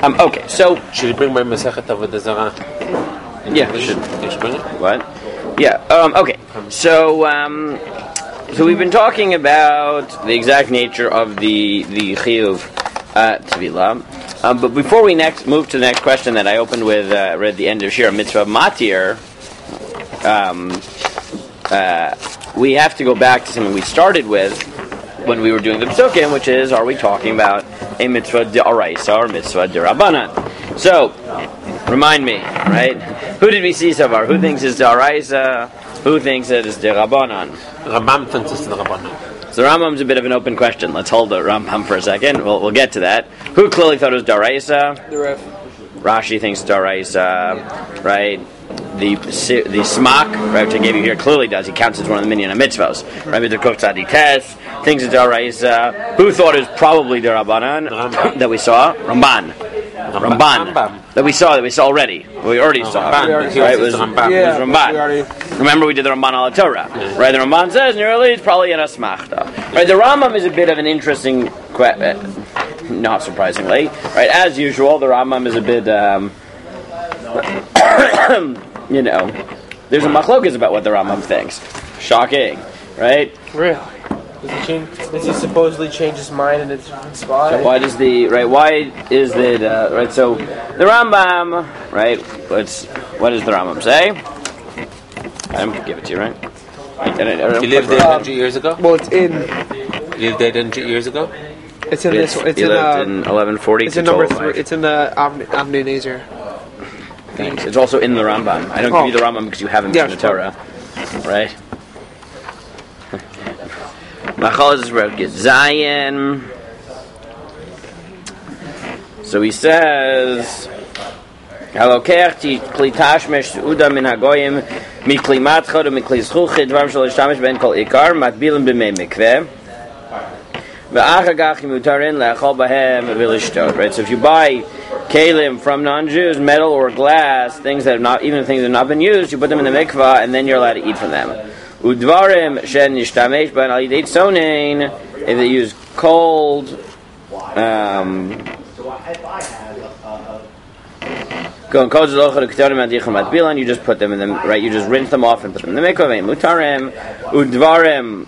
Okay, so should we bring my Masechet Avodah Zarah? Yeah, you should bring it. What? Yeah. Okay. So we've been talking about the exact nature of the chiyuv tevilah. But before we move to the next question that I opened with, read the end of Shira Mitzvah Matir, we have to go back to something we started with when we were doing the Psukim, which is, are we talking about a mitzvah d'oraisa or mitzvah d'Rabbanan? So, remind me, right? Who did we see so far? Who thinks it's d'oraisa? Who thinks it is d'Rabbanan? Rambam thinks it's d'Rabbanan. So Rambam's a bit of an open question. Let's hold the Rambam for a second. We'll get to that. Who clearly thought it was d'oraisa? The Ref. Rashi thinks d'oraisa, right? The smak, right, which I gave you here, clearly does. He counts as one of the minyan mitzvos. Right, the Koch Tzadi Tes thinks it's d'oraisa. Who thought it was probably d'Rabbanan? That we saw? Ramban. That we saw already. We already saw. Right? It was Ramban. Remember we did the Ramban al Torah. Yeah. Right? The Ramban says nearly it's probably an asmachta. Right? The Rambam is a bit of an interesting not surprisingly. Right? As usual, the Rambam is a bit there's a machlokas about what the Rambam thinks. Shocking. Right? Really? Does he supposedly change his mind in its spot? So why is it right? So the Rambam, right? What does the Rambam say? I'm gonna give it to you, right? You lived there 100 years ago. Well, it's in. You lived there 100 years ago. It's in this. It's in 1140. It's in number 3. It's in the Avnei Nezer. Thanks. It's also in the Rambam. I don't give you the Rambam because you haven't been in the Torah, right? Machal is where it gets Zion. So he says, "Halokech kli tashmesh uda min hagoyim mikli matchad mikli zchuchid dvarim shel ishtamish ben kol ikar matbilim b'mei mikveh ve'achagach imutarin le'achal bahem v'lishtot." Right. So if you buy kalim from non-Jews, metal or glass, things that have not, even things that have not been used, you put them in the mikvah and then you're allowed to eat from them. Udvarim shen yishtamesh ban al yidei tzonein, if they use cold, you just put them in them, right? You just rinse them off and put them in the mikvah. Mutarim, udvarim,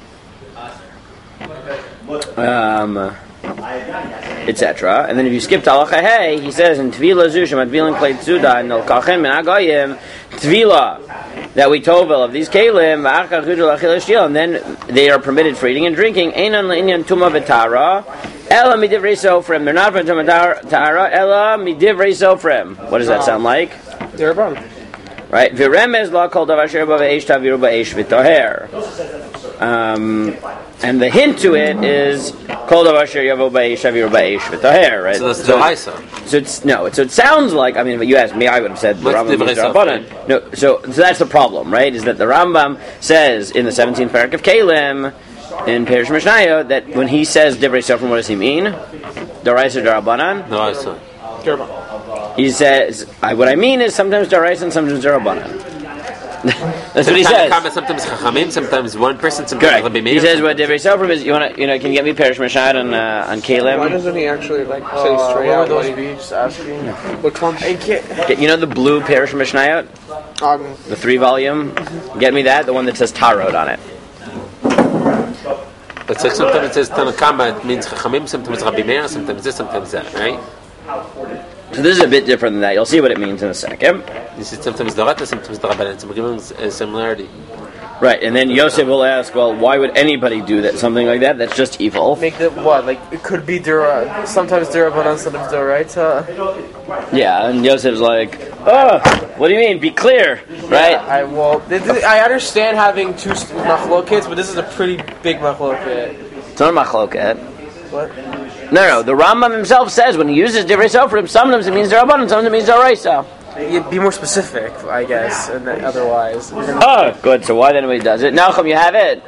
etc. And then if you skip to halacha hey, he says in tvila zushem advilin klei tzuda and nolkachem min agayim tvila that we tovel of these kalim and then they are permitted for eating and drinking. Einan le'inyan tuma v'tara ela midivrei sofrim. They're not from tuma tara ela midivrei sofrim. What does that sound like? D'Rabbanan. Right. V'remez la kol davar asher ba v'eish taviru ba'eish v'toher. And the hint to it is kol davar asher yavo ba'eish taviru ba'eish v'toher. Right. So that's d'oraisa. So it sounds like, I mean, if you asked me, I would have said the Rambam is D'Rabbanan. No, so that's the problem, right? Is that the Rambam says in the 17th parak of Kalim in Perish Mishnayot that when he says Divrei Sofrim, what does he mean? D'oraisa D'Rabbanan? D'oraisa. He says, what I mean is sometimes D'oraisa and sometimes D'Rabbanan. That's what he says. Sometimes Chachamim, sometimes one person, sometimes Rabbi Meir. He says what Divrei Sofrim is. Can you get me Perish Mishnayot on Kalim? Why doesn't he actually say straight out? Those beefs asking which one? You know the blue Perish Mishnayot, the 3-volume. Get me that, the one that says Tarot on it. But so sometimes it says Tanakama. It means Chachamim. Sometimes Rabbi Meir. Sometimes this. Sometimes that. Right. So this is a bit different than that. You'll see what it means in a second. This is sometimes D'oraisa, sometimes D'Rabbanan. So we're giving a similarity. Right, and then Yosef will ask, well, why would anybody do that? Something like that? That's just evil. Make the what? Like it could be sometimes D'Rabbanan, sometimes D'oraisa. Yeah, and Yosef's like, what do you mean? Be clear, right? Yeah, I understand having two machlokets, but this is a pretty big machloket. It's not a machloket. What? No. The Rambam himself says when he uses Divrei Sofrim, sometimes it means D'Rabbanan, sometimes it means D'oraisa. You'd be more specific, I guess, and otherwise. Good. So why then he does it? Nachum, you have it.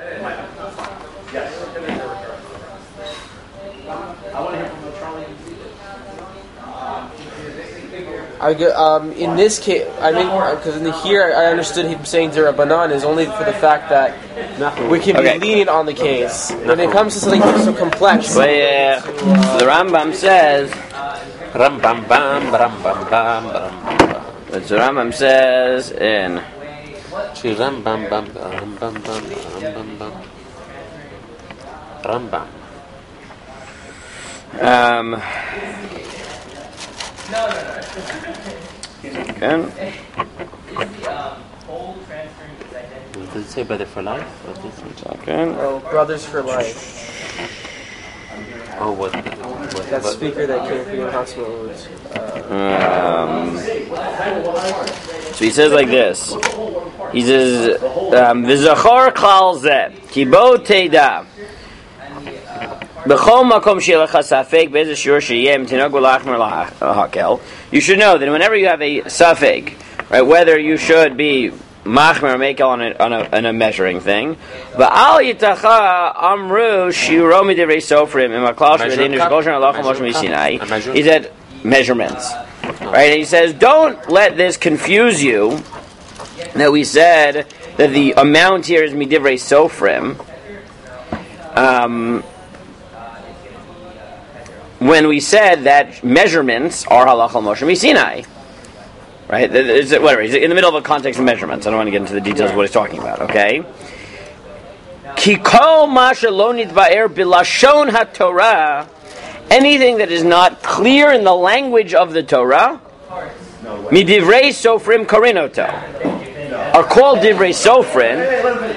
In this case, I mean, because here I understood him saying D'Rabbanan is only for the fact that we can be lenient on the case. When it comes to something so complex. The Rambam says, Ram bam bam, ram bam bam, ram bam bam. That's what Rambam says in. Ram bam bam, ram bam bam, ram bam bam. Ram bam. Okay. Does it say brother for life? Or does it... Okay. Oh, Brothers for Life. Oh, what? That speaker that came from the hospital was. So he says like this. He says, "V'zachor klal zeh ki bo teida b'chol makom she'yeh lecha safek be'ez shiur she'yeh m'tinag v'lachmer lahakel." You should know that whenever you have a safek, right, whether you should be machmer or makel on a measuring thing, ba'al yitacha amru shiuro midivrei sofrim imaklal she'redeinu shekol shana lachol moshe misinai. He said measurements. Right, and he says, don't let this confuse you that we said that the amount here is midivrei sofrim. When we said that measurements are halachal Moshe Misinai. Right? Whatever, he's in the middle of a context of measurements. I don't want to get into the details of what he's talking about, okay? Ki kol ma shelo nitba'er bilashon haTorah. Anything that is not clear in the language of the Torah, midivrei sofrim karinoto, are called divrei sofrim.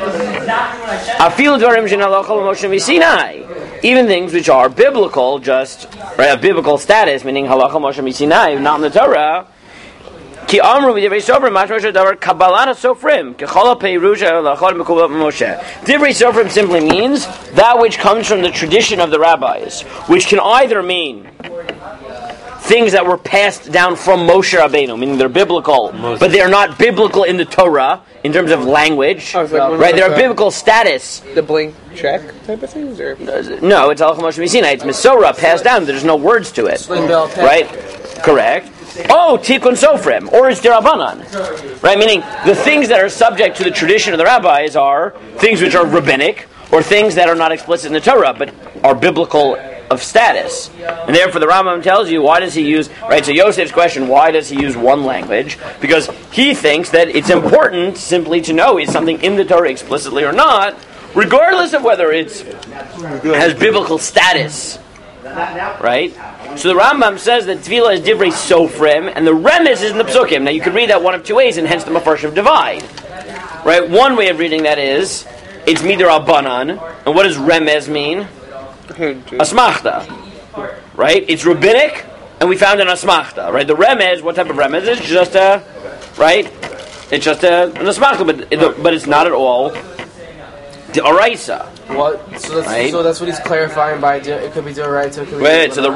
Afil dvarim shenalachal Moshe Misinai, even things which are biblical, just right, of biblical status, meaning halachal Moshe Misinai, not in the Torah. Ki amru midivrei sofrim mashma shadavar kabbalat sofrim kechol peiruja lachol mekubat Moshe. Divrei sofrim simply means that which comes from the tradition of the rabbis, which can either mean things that were passed down from Moshe Rabbeinu, meaning they're biblical, but they are not biblical in the Torah in terms of language. Right? They're a biblical status. The blank check type of things, or no, it's halachal Moshe Misinai. It's Mesorah passed down. There's no words to it. Right? Correct. Oh, Tikkun Sofrim, or it's Derabanan. Right? Meaning the things that are subject to the tradition of the rabbis are things which are rabbinic, or things that are not explicit in the Torah, but are biblical of status. And therefore the Rambam tells you, why does he use, right, so Yosef's question, why does he use one language? Because he thinks that it's important simply to know is something in the Torah explicitly or not, regardless of whether it has biblical status. Right? So the Rambam says that Tefillah is divrei sofrim, and the remez is in the psukim. Now you could read that one of two ways, and hence the Mefarshim divide. Right? One way of reading that is, it's midirabanan, and what does remez mean? Asmachta. Right? It's rabbinic, and we found an asmachta. Right? The remez, what type of remez? It's just a, right? It's just an asmachta, but it's not at all the oraisa. What? So that's what he's clarifying by it could be the oraisa. Wait, so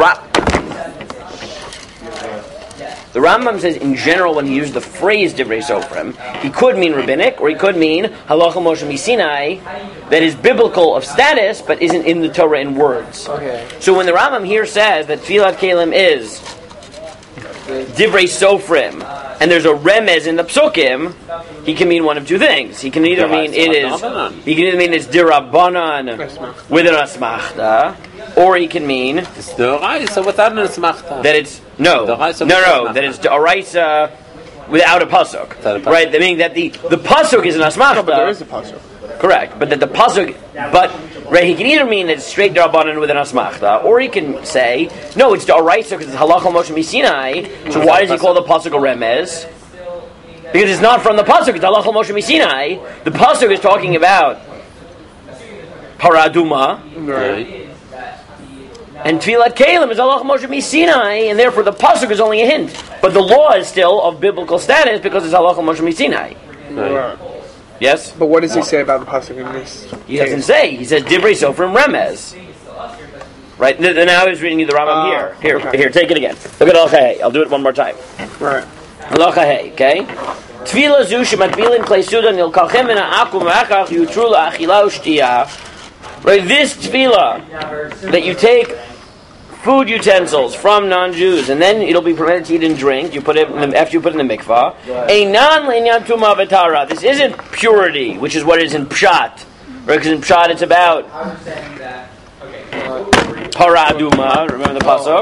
the Rambam says in general when he used the phrase divrei sofrim, he could mean rabbinic, or he could mean halachal Moshe Misinai, that is biblical of status, but isn't in the Torah in words. Okay. So when the Rambam here says that Tfilat Kelim is divrei sofrim, and there's a remez in the psukim, he can mean one of two things. He can either mean it's dirabanan with an asmachta, or he can mean it's d'oraisa without an asmachta. That it's that it's d'oraisa without a pasuk. Right? Meaning that the pasuk is an asmachta. No, but there is a pasuk. Correct, but that the pasuk, right, he can either mean that it's straight d'rabanan with an asmachta, or he can say no, it's d'oraisa because it's halachal Moshe Misinai. So why does he call the pasuk a remez? Because it's not from the pasuk; it's halachal Moshe Misinai. The pasuk is talking about paraduma. Right. And Tfilat Kelim is halachal Moshe Misinai, and therefore the pasuk is only a hint. But the law is still of biblical status because it's halachal Moshe Misinai. Right. Yes? But what does he say about the pasuk in this? He doesn't say. He says divrei sofrim remez. Right? Now he's reading you the Rambam here. Here, take it again. Look at Halacha Hey. I'll do it one more time. Right. Halacha Hey, okay? Tefillah zu shematbilin klei suda nilkalchem min ha'akum v'achach yutru la'achila u'shtiyah. Right? This tefillah that you take food utensils from non-Jews, and then it'll be permitted to eat and drink. You put it after you put it in the mikvah. Einan le'inyan tumah v'tara. This isn't purity, which is what is in pshat. Right? Because in pshat it's about paraduma. Remember the pasuk.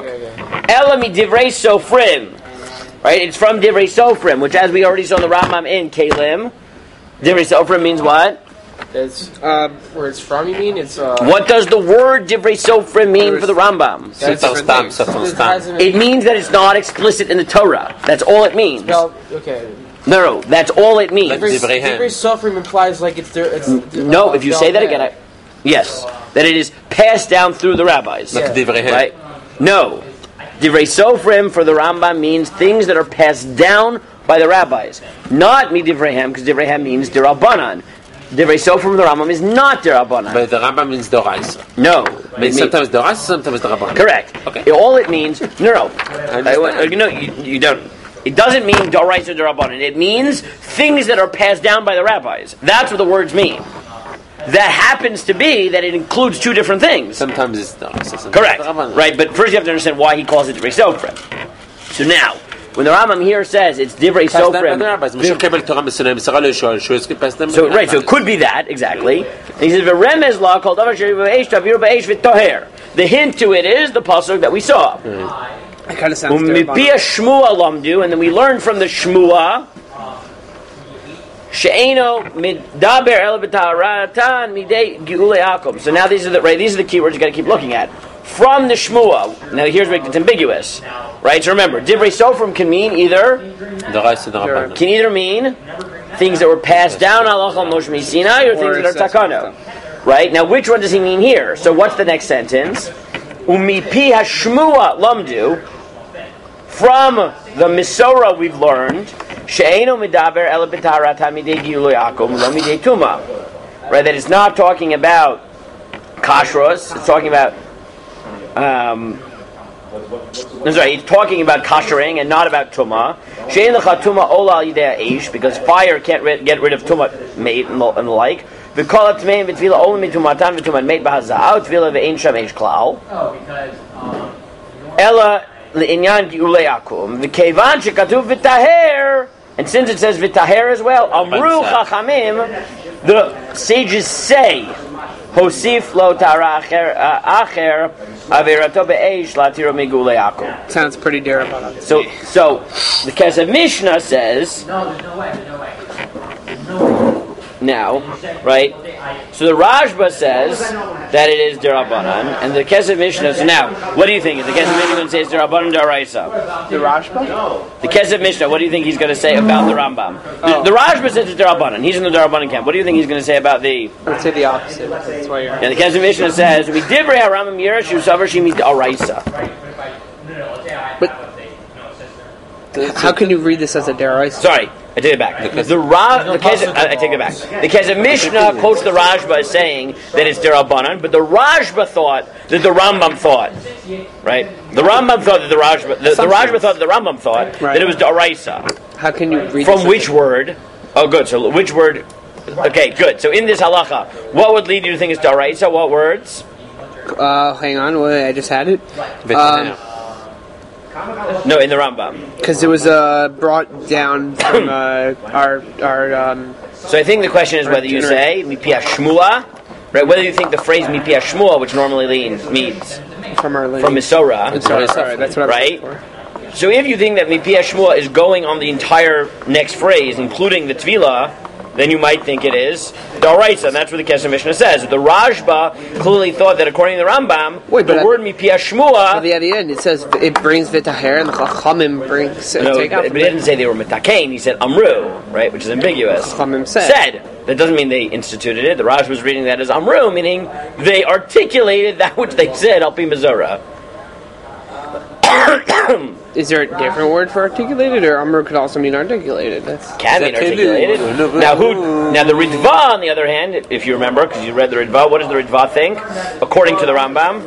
Ela midivrei sofrim. Right? It's from divrei sofrim, which, as we already saw in the Rambam in Kalim, divrei sofrim means what? It's where it's from. You mean it's What does the word divrei sofrim mean for the Rambam? It means that it's not explicit in the Torah. That's all it means. Okay. No, that's all it means. Divrei sofrim implies like it's No, if you say that again, yes, that it is passed down through the rabbis. Right? No. Divrei Sofrim for the Rambam means things that are passed down by the rabbis. Not midivreihem, because divreihem means derabanan. Divrei Sofrim for the Rambam is not derabanan. But the Rambam means doraisa. No. Sometimes doraisa, sometimes derabanan. Correct. Okay. All it means, you don't. It doesn't mean doraisa derabanan. It means things that are passed down by the rabbis. That's what the words mean. That happens to be that it includes two different things. Sometimes it's doraisa. Correct. Right, but first you have to understand why he calls it divrei sofrim. So now, when the Rambam here says it's divrei sofrim, so it could be that exactly. And he says v'remez la called the hint to it is the pasuk that we saw. It kind of sounds Umipia shmua lamdu, and then we learned from the shmua. She'eno midaber el b'taratan midei giulei akum. So now these are the keywords you got to keep looking at. From the shmua. Now here's where it's ambiguous, right? So remember, divrei sofrim can mean either things that were passed down halacha Moshe Sinai or things that are takana, right? Now which one does he mean here? So what's the next sentence? Umipi hashmua lamdu. From the Misorah we've learned, she'eno midaber el b'tarat hamidei giulei akum lo midei tuma. Right, that it's not talking about kashrus. It's talking about it's talking about kashering and not about tuma. She'en lecha tuma ola al yidei ha'esh, because fire can't get rid of tuma mate and the like. V'kol ha'tmeim v'tvila ola mitumatan v'tuman mate b'hazal v'tvila v'ein sham esh klal. Ella l'inyan giulei akum v'kevan shekatuv v'taher, and since it says v'taher as well, amru chachamim, the sages say, hosif lo tara acher averato be'esh latiro migulei akum. Sounds pretty derabanan. So the Kesef Mishnah says now, right? So the Rashba says that it is derabanan, and the Kesef Mishnah. So now, what do you think? Is the Kesef Mishnah going to say it's derabanan daraisa? The Rashba? The Kesef Mishnah. What do you think he's going to say about the Rambam? The Rashba says it's derabanan. He's in the derabanan camp. What do you think he's going to say about the? I would say the opposite. That's why you're. And the Kesef Mishnah says we divrei haRambam yirashu savar shemi daraisa. But how can you read this as a deraisa? Sorry, I take it back. I take it back. The Kesef Mishnah quotes the Rashba as saying that it's derabanan, but the Rashba thought that the Rambam thought, right? The Rambam thought that the Rashba thought that the Rambam thought that it was daraisa. How can you read from this which word? Oh, good. So which word? Okay, good. So in this halacha, what would lead you to think it's daraisa? What words? Hang on, wait, I just had it. No, in the Rambam. Because it was brought down from our. So I think the question is whether you say mipi hashmua, right? Whether you think the phrase mipi hashmua, which normally means from Misorah, sorry, that's what right? So if you think that mipi hashmua is going on the entire next phrase, including the tefillah, then you might think it is daraisa, and that's what the Kesef Mishnah says. The Rashba clearly thought that according to the Rambam, the word mipi hashmua. At the end, it says it brings v'taher, and the Chachamim brings. No, but it didn't say they were mitakein. He said amru, right, which is ambiguous. Chachamim said. That doesn't mean they instituted it. The Rashba was reading that as amru, meaning they articulated that which they said al pi Misorah. Is there a different word for articulated, or amr could also mean articulated? Can mean articulated. Now the Ritva, on the other hand, if you remember, because you read the Ritva, what does the Ritva think? According to the Rambam?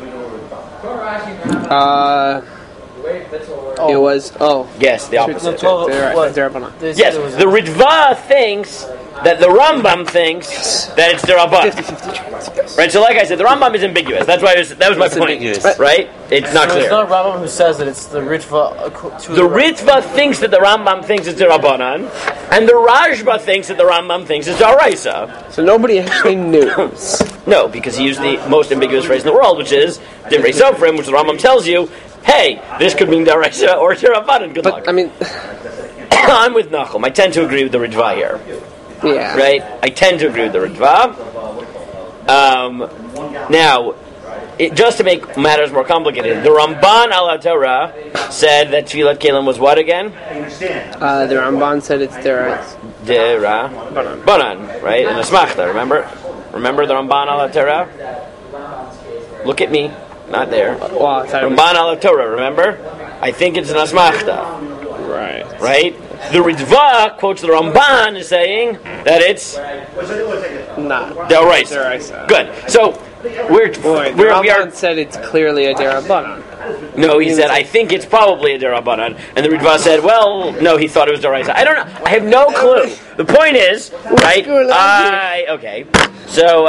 It was, yes, the opposite. Yes, the Ritva thinks that the Rambam thinks that it's derabanan. 50-50 right, so like I said, the Rambam is ambiguous. That was my point. Right? It's not clear. It's not Rambam who says that it's the Ritva. The Ritva thinks that the Rambam thinks it's derabanan, and the Rashba thinks that the Rambam thinks it's daraisa. So nobody actually knows. No, because he used the most ambiguous phrase in the world, which is divrei sofrim, which the Rambam tells you hey, this could mean Daraisa or Derabanan. Good luck. But I mean, I'm with Nachum. I tend to agree with the Ritva here. yeah. Right? I tend to agree with the Ritva. Now, just to make matters more complicated, the Ramban al Torah said that Tfilat Kelim was what again? The Ramban said it's Derais. Banan, right? In the Smachta, remember? Remember the Ramban al Torah? Look at me, not there. Well, I thought it was- Ramban al Torah, remember? I think it's an Asmachta, Right. right? The Ritva quotes the Ramban as saying that it's Not. D'oraisa. D'oraisa. Good. So we Ramban are. said it's clearly a Derabanan. No, he said I think it's probably a Derabanan, and the Ritva said, well, no, he thought it was D'oraisa. I don't know. I have no clue. The point is, right? going on Okay. So.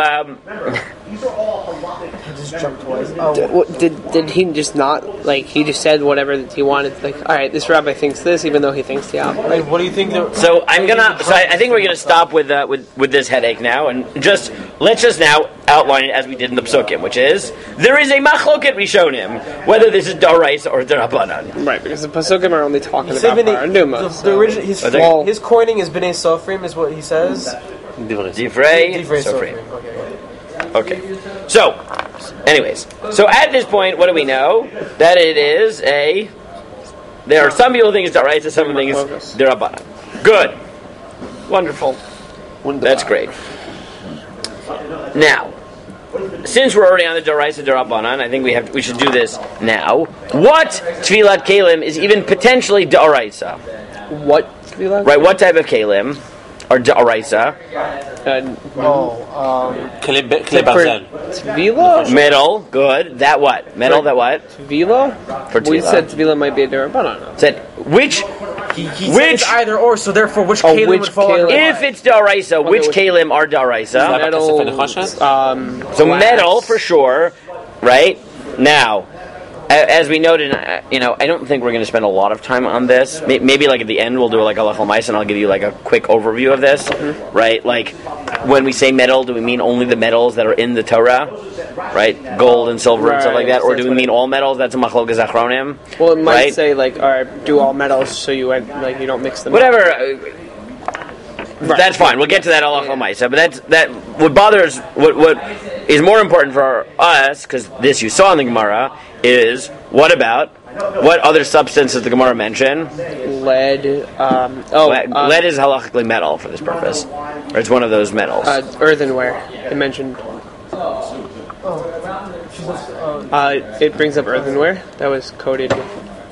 Just jumped twice. Oh, Did he just not, like, he just said whatever that he wanted, like, alright, this rabbi thinks this, even though he thinks the opposite. wait, what do you think? So I'm gonna. So I think we're gonna stop with this headache now, and let's just now outline it as we did in the Psukim, which is there is a machloket rishonim whether this is D'oraisa or D'Rabbanan. Right, because the Pasukim are only talking He said about Paranuma. the original, Well- his coining is B'nai Sofrim, is what he says. Divrei Divrei Sofrim. Okay. Okay. So, anyways, so at this point, what do we know? That it is a. There are some people think it's D'oraisa, some people think it's D'Rabbanan. Good. Wonderful. That's great. Now, since we're already on the D'oraisa D'Rabbanan, I think we should do this now. What Tfilat Kelim is even potentially D'oraisa? What? Right, what type of Kelim are D'oraisa? Tvila? Metal, good. That what? Metal, that what? Tvila? For We Tvila. said Tvila might be a Derabanan. Said, which, He said it's either or, so therefore, which Kalim which would fall under Kalim? if it's D'oraisa, which Kelim are D'oraisa? Metal, So metal for sure, right? Now, as we noted, I don't think we're going to spend a lot of time on this. Maybe like at the end we'll do like a Lechel Ma'aseh and I'll give you like a quick overview of this, right? Like when we say metal, do we mean only the metals that are in the Torah, right? Gold and silver and stuff like that, or do we mean all metals? That's a Machlokas Achronim. well, it might right? say, like, alright, do all metals so you don't mix them up. Whatever. That's fine. We'll get to that Lechel Ma'aseh, but what bothers, what is more important for us, because this you saw in the Gemara, is what other substance does the Gemara mention? Lead. Lead is halachically metal for this purpose, or it's one of those metals. Earthenware. It mentioned. It brings up earthenware that was coated with.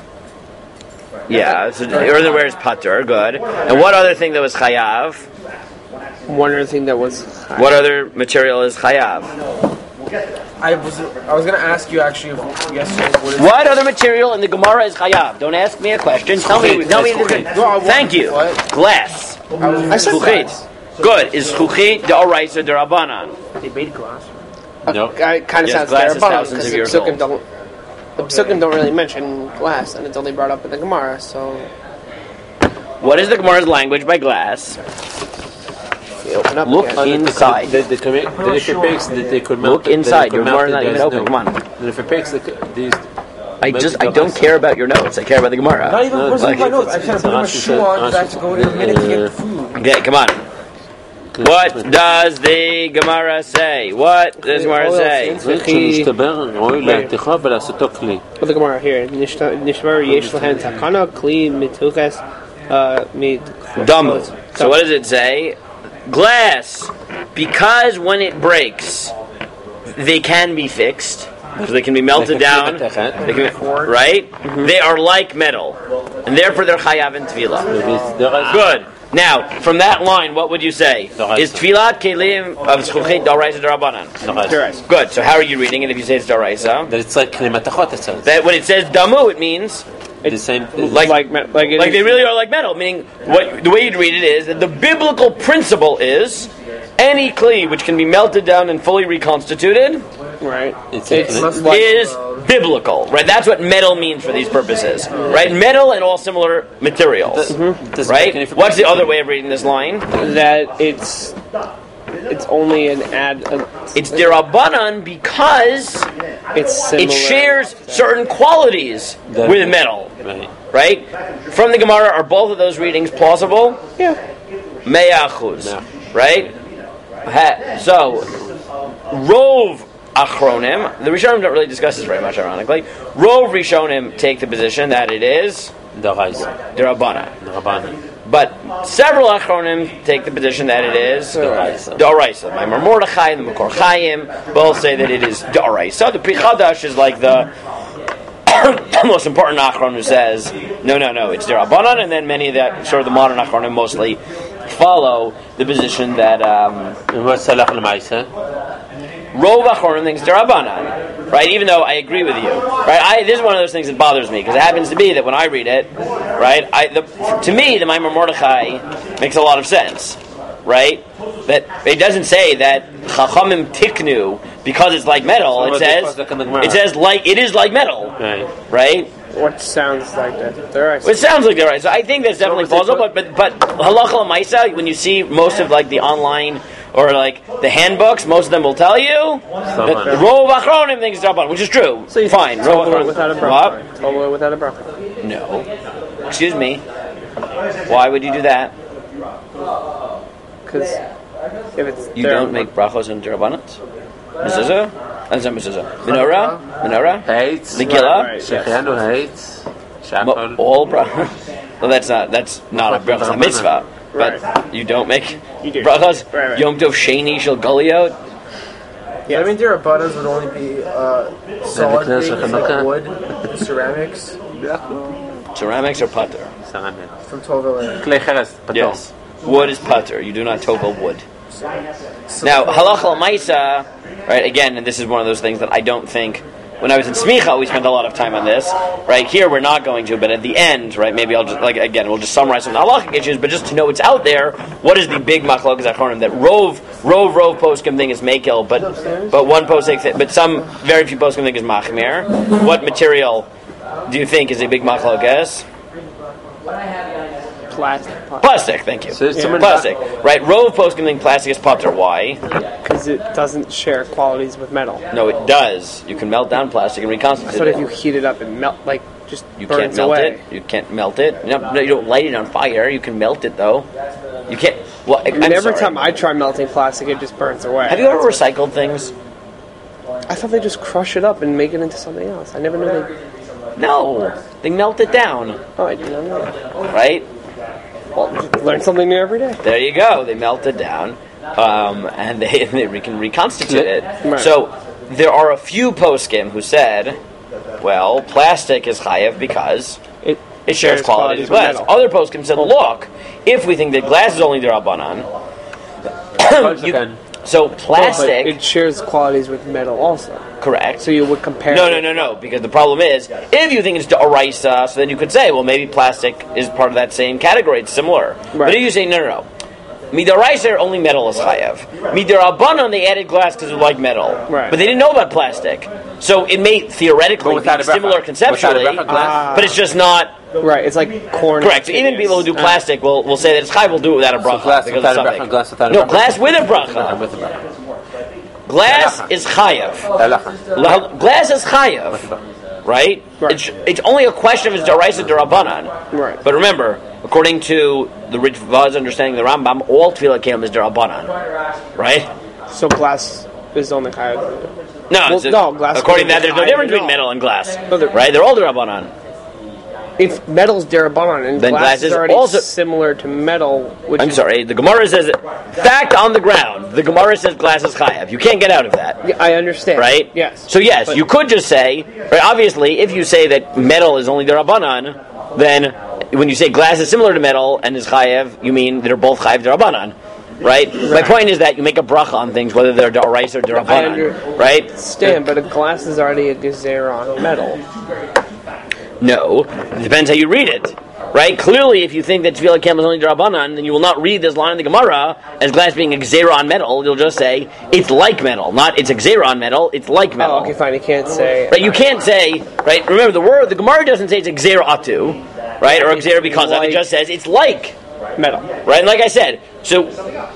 Yeah, so earthenware is patur, good. And what other thing that was chayav? One other thing that was. What other material is chayav? I was going to ask you actually yesterday. What other material in the Gemara is chayav? Don't ask me a question. Tell me. Thank you. Glass. I said Chuchit. Good. Is chuchit D'oraisa D'Rabbanan? They made glass. No. It kind of Yes, sounds glass is Derabanan thousands because of the years Psukim don't really mention glass, and it's only brought up in the Gemara. So What is the Gemara's language by glass? you open up. Look again. inside. Then if it picks, they could melt. Look inside. Your Gemara's not even open. Come on. Then if it picks, these. I don't care about your notes. I care about the Gemara. Not even where's like- my notes. I kind of put my shoe on because I have to go in a minute to get the food. Okay, come on. What does the Gemara say? What does Gemara say? But the Gemara here, Nishmar Yesh Lahen Takana Kli Mituches Damu. So what does it say? Glass. Because when it breaks, they can be fixed. So they can be melted down. They can, right? They are like metal. And therefore they're chayav in tefillah. Good. Now, from that line, what would you say? Is tefillat kelim of zchuchit d'oraisa d'Rabbanan? Good. So how are you reading it if you say it's d'oraisa? That it's like klimatachot, it says. That when it says damu, it means The same. like they really are like metal. Meaning, the way you'd read it is that the biblical principle is any kli which can be melted down and fully reconstituted right. It's is biblical. Right. That's what metal means for these purposes. Right. Metal and all similar materials. Right. What's the other way of reading this line? That it's it's only an add. It's derabanan because It's similar. it shares certain qualities with metal. Right. Right? From the Gemara, are both of those readings plausible? Yeah. Mea achuz. Yeah. Right? So, Rov Achronim, the Rishonim don't really discuss this very much, ironically. Rov Rishonim take the position that it is Daraisa. Derabanan. Rabbanan. But several Achronim take the position that it is D'oraisa. D'oraisa. Maimar Mordechai and the Makor Chaim both say that it is D'oraisa. The Pri Chadash is like the most important Achron who says, no, it's Derabanan, and then many of that, sort of the modern Achronim mostly follow the position that What's Salach L'maisa? Rov Achronim thinks Derabanan. Right, even though I agree with you, right? This is one of those things that bothers me because it happens to be that when I read it, right, to me the Maimar Mordechai makes a lot of sense, right? That it doesn't say that Chachamim Tiknu because it's like metal. It says like it is like metal, right? What sounds like that? It sounds like they're right. So I think that's definitely plausible. But halacha l'maisa, when you see most of like the online or like the handbooks, most of them will tell you that Rov Achronim thinks Derabanan, which is true. So you fine. Totally without a bracha. Totally without a bracha. No. Excuse me. Why would you do that? Because if it's You don't make brachos and derabanans. Mezuzah? That's not mezuzah. Menorah? Hates. Megillah? Shechenu hates. Shachar. All brachos. Well, that's not a bracha. It's a mitzvah. But you don't make brachos. Right. Yom Tov Sheni Shel Galiot. Yeah, I mean, derabanas would only be solid things like wood, ceramics. Ceramics or putter? From Tovil. Klei cheres. Yes. Wood is putter. You do not tovel wood. Now, halacha l'maisa, right? Again, and this is one of those things that I don't think. When I was in Smicha, we spent a lot of time on this. Right here, we're not going to, but at the end, right? Maybe I'll just we'll just summarize some halachic issues, but just to know it's out there. What is the big machlokas achronim that Rov poskim think is makil, but one poskim, but some very few poskim think is machmir. What material do you think is a big machlokas? Plastic, thank you. So plastic, right? Rov poskim think plastic is putter. Why? Because it doesn't share qualities with metal. No, it does. You can melt down plastic and reconstitute But it. if you heat it up and melt, just You burns can't melt away. it. You can't melt it. No, you don't light it on fire. You can melt it though. You can't. Well, I'm Every sorry. time I try melting plastic, it just burns away. Have you ever recycled things? I thought they just crush it up and make it into something else. I never knew they. No, they melt it down, Oh, I did not know that. right? Well, learn something new every day. There you go. They melt it down, and they can reconstitute it. Right. So there are a few poskim who said, well, plastic is chayev because it shares qualities with glass. metal. Other poskim said, look, if we think that glass is only derabanan, so But plastic, it shares qualities with metal also. correct. So you would compare. No. Because the problem is, if you think it's d'oraisa, so then you could say, well, maybe plastic is part of that same category. It's similar. Right. But if you say no. Midaraisa, only metal is chayav. Midarabanan, they added glass because it like metal. Right. But they didn't know about plastic. So it may theoretically be similar conceptually, but it's just not Right, it's like corn. correct. So even people who do plastic will say that it's chayav will do it without a bracha. glass because without of a something. bracha, glass without a No, bracha. glass with a bracha. Glass is chayav. Glass is chayav. Right? It's only a question of it's daraisa derabanan. Right. But remember, according to the Ritva's understanding of the Rambam, all tefillah kelim is derabanan. Right? So glass is only kind of. No, glass. according to that, there's no is difference chayav between metal and glass. No, Right? They're all derabanan. If metal's derabanan and Then glass is is already also similar to metal, which I'm is, sorry, the Gemara says fact on the ground. The Gemara says glass is chayav. You can't get out of that. Yeah, I understand. Right? Yes. So yes, you could just say, right, obviously, if you say that metal is only derabanan, then when you say glass is similar to metal and is chayav, you mean they're both chayav derabanan. Right? My point is that you make a bracha on things, whether they're d'oraisa or derabanan. Right? Stand, but a glass is already a gezerah on metal. No. It depends how you read it. Right? Clearly, if you think that tefillah kem is only derabanan, then you will not read this line in the Gemara as glass being a gezerah on metal. You'll just say, it's like metal. Not it's a gezerah on metal, it's like metal. Oh, okay, fine. You can't say. Right? You can't say, right? Remember, the Gemara doesn't say it's a gezerah atu, right? Or a gezerah because of. It just says it's like metal. right? And like I said, so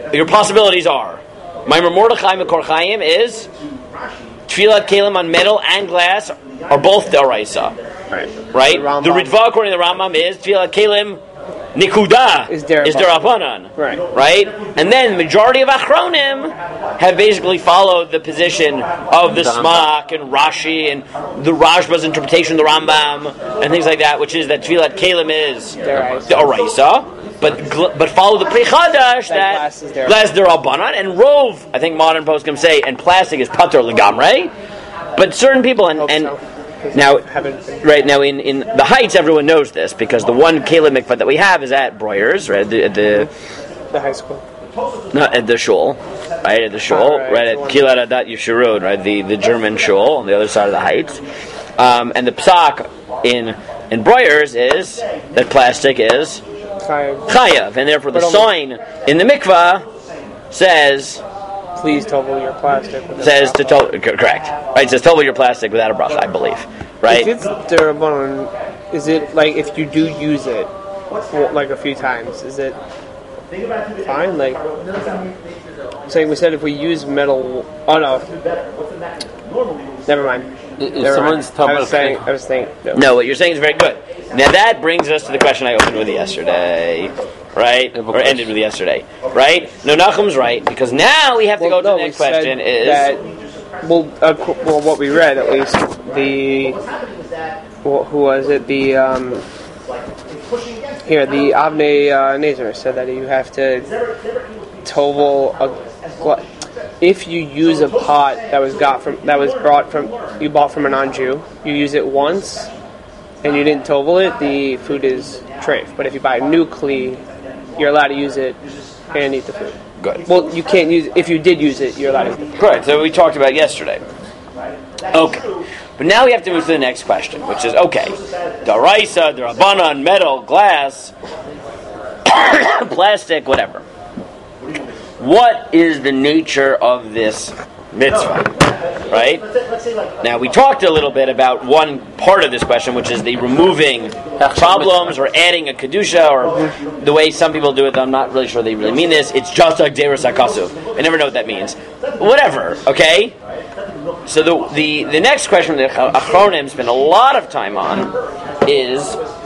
your possibilities are. Maimer Mordechai Mekor Chaim is Tfilat Kalim on metal and glass are both Daraisa. Right? The Ritva according to the Rambam is Tfilat Kalim Nikuda is Derabanan. Right? And then the majority of Achronim have basically followed the position of the Smak and Rashi and the Rashba's interpretation of the Rambam and things like that, which is that Tfilat Kalim is Daraisa. But follow the Pri Chadash that glass derabanan, and Rove, I think modern poskim say, and plastic is pater legamrei. But certain people and now right now in the Heights, everyone knows this because the one Kalim mikvah that we have is at Breuer's, right at the high school, not at the shul, right at the shul, right at Kilat Adat Yeshurun, right the German shul on the other side of the Heights, and the psak in Breuer's is that plastic is Chayav, and therefore the sign in the mikvah says, "Please tovel your plastic." Says to correct, right? It says tovel your plastic without a bracha, I believe, right? If it's derabanan, is it like if you do use it like a few times, is it fine? Like saying we said if we use metal, oh no, never mind. I was saying no. What you're saying is very good. Now that brings us to the question I opened with yesterday, right? Or ended with yesterday, right? No, Nachum's right, because now we have to go to the next question what we read at least, who was it? The Avnei Nezer said that you have to tovel if you use a pot that was bought from a non-Jew, you use it once and you didn't tovel it, the food is treif. But if you buy a new kli, you're allowed to use it and eat the food. Good. Well, you can't use it. If you did use it, you're allowed to eat the food. Correct. So we talked about yesterday. Okay. But now we have to move to the next question, which is, okay, Daraisa, Derabanan, metal, glass, plastic, whatever. What is the nature of this mitzvah? Right? Now, we talked a little bit about one part of this question, which is the removing problems or adding a kedusha, or the way some people do it. I'm not really sure they really mean this. It's just like Deirus HaKasuv. I never know what that means. Whatever, okay? So the next question that Achronim spend a lot of time on is,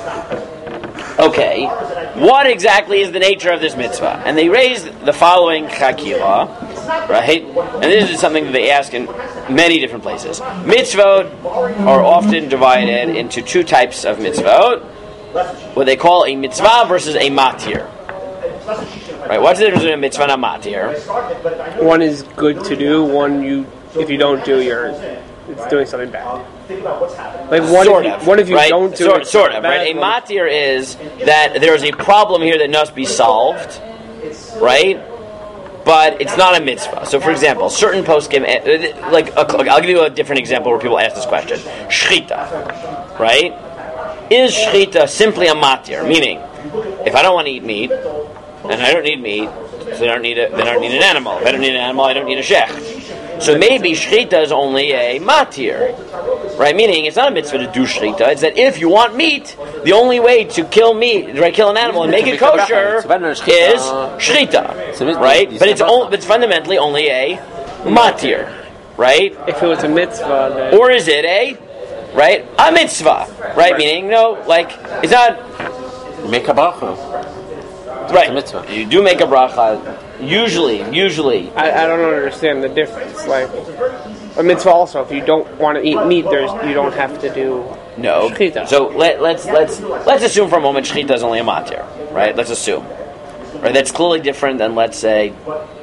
okay, what exactly is the nature of this mitzvah? And they raise the following chakira, right? And this is something that they ask in many different places. Mitzvot are often divided into two types of mitzvot, what they call a mitzvah versus a matir. Right? What's the difference between a mitzvah and a matir? One is good to do, if you don't do, it's doing something bad. Like what if you right? don't do it? Sort of, right? A matir is that there's a problem here that must be solved, right? But it's not a mitzvah. So, for example, certain poskim, I'll give you a different example where people ask this question: shchita, right? Is shchita simply a matir? Meaning, if I don't want to eat meat, and I don't need meat, so I don't need an animal. If I don't need an animal, I don't need a shecht. So maybe shchita is only a matir, right? Meaning it's not a mitzvah to do shchita. It's that if you want meat, the only way to kill meat, right, kill an animal and make it kosher is shchita, right? But it's fundamentally only a matir, right? If it was a mitzvah, then... Or is it a mitzvah, right? Meaning, it's not... Make a bracha. Right. You do make a bracha. Usually. I don't understand the difference. Like a mitzvah also, if you don't want to eat meat, you don't have to do shchita. So let's assume for a moment shchita is only a matir, right? Let's assume, right? That's clearly different than, let's say,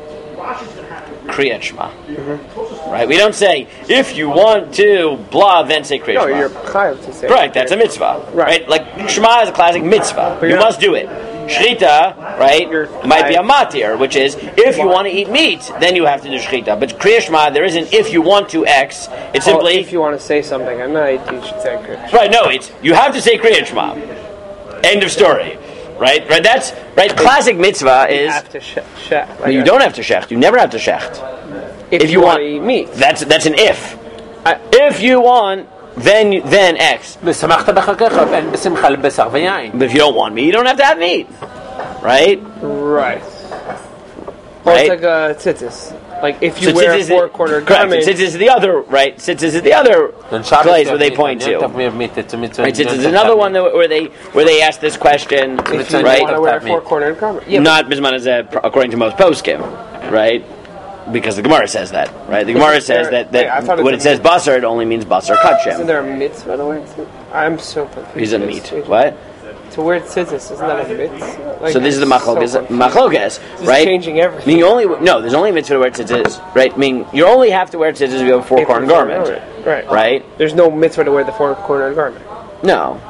Kriyat Shema, right? We don't say if you want to blah, then say Kriyat Shema. No, you're chayav to say. Right, that's a mitzvah, right? Like Shema is a classic mitzvah. You must do it. Shchita, right, might be a matir, which is if you want to eat meat, then you have to do shchita. But Kriyat Shema, there isn't if you want to X. It's simply if you want to say something at night, you should say Kriyat Shema. Right? No, it's you have to say Kriyat Shema. End of story. Right? That's right. Classic mitzvah is you have to shecht. You don't have to shecht. You never have to shecht. If you want to eat meat, that's an if. If you want. Then X. But if you don't want meat, you don't have to have meat. Right? Right. right? Well, it's like a tzitzis. Like if you So wear a tzitzis is- four-cornered correct. garment, Tzitzis is the other, right? Tzitzis is the other place where they point to. Right, tzitzis is another one where they ask this question, if you right? want to wear a four-cornered garment, yeah, Not bisman according to most poskim, right? Because the Gemara says that, right? The Gemara says that Wait, I thought when it says basar, it only means basar isn't kachim. there a mitzvah to wear tzitzis? I'm so confused. He's a meat. What? To wear tzitzis, isn't that a mitzvah? Like, So this is the so machlokas, This is right? changing I everything. mean, there's only a mitzvah to wear tzitzis, right? I mean, you only have to wear tzitzis if you have a four-cornered garment, Right. right? There's no mitzvah to wear the four-cornered garment. No,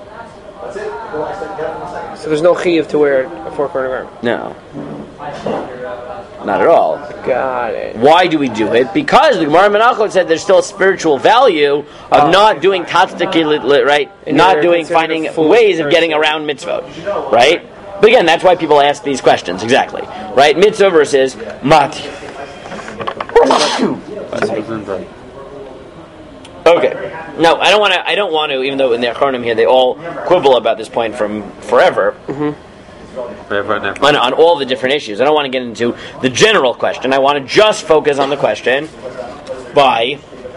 So there's no chiyuv to wear a four-cornered garment. no, not at all. Got it. Why do we do it? Because the Gemara Menachot said there's still a spiritual value of not doing tatztaki, right? And Not you're doing considered finding a foolish ways of getting person. around mitzvot, right? But again, that's why people ask these questions, exactly, right? Mitzvah versus mati. Okay. No, I don't want to. Even though in the Achronim here they all quibble about this point from forever. On all the different issues. I don't want to get into the general question. I want to just focus on the question by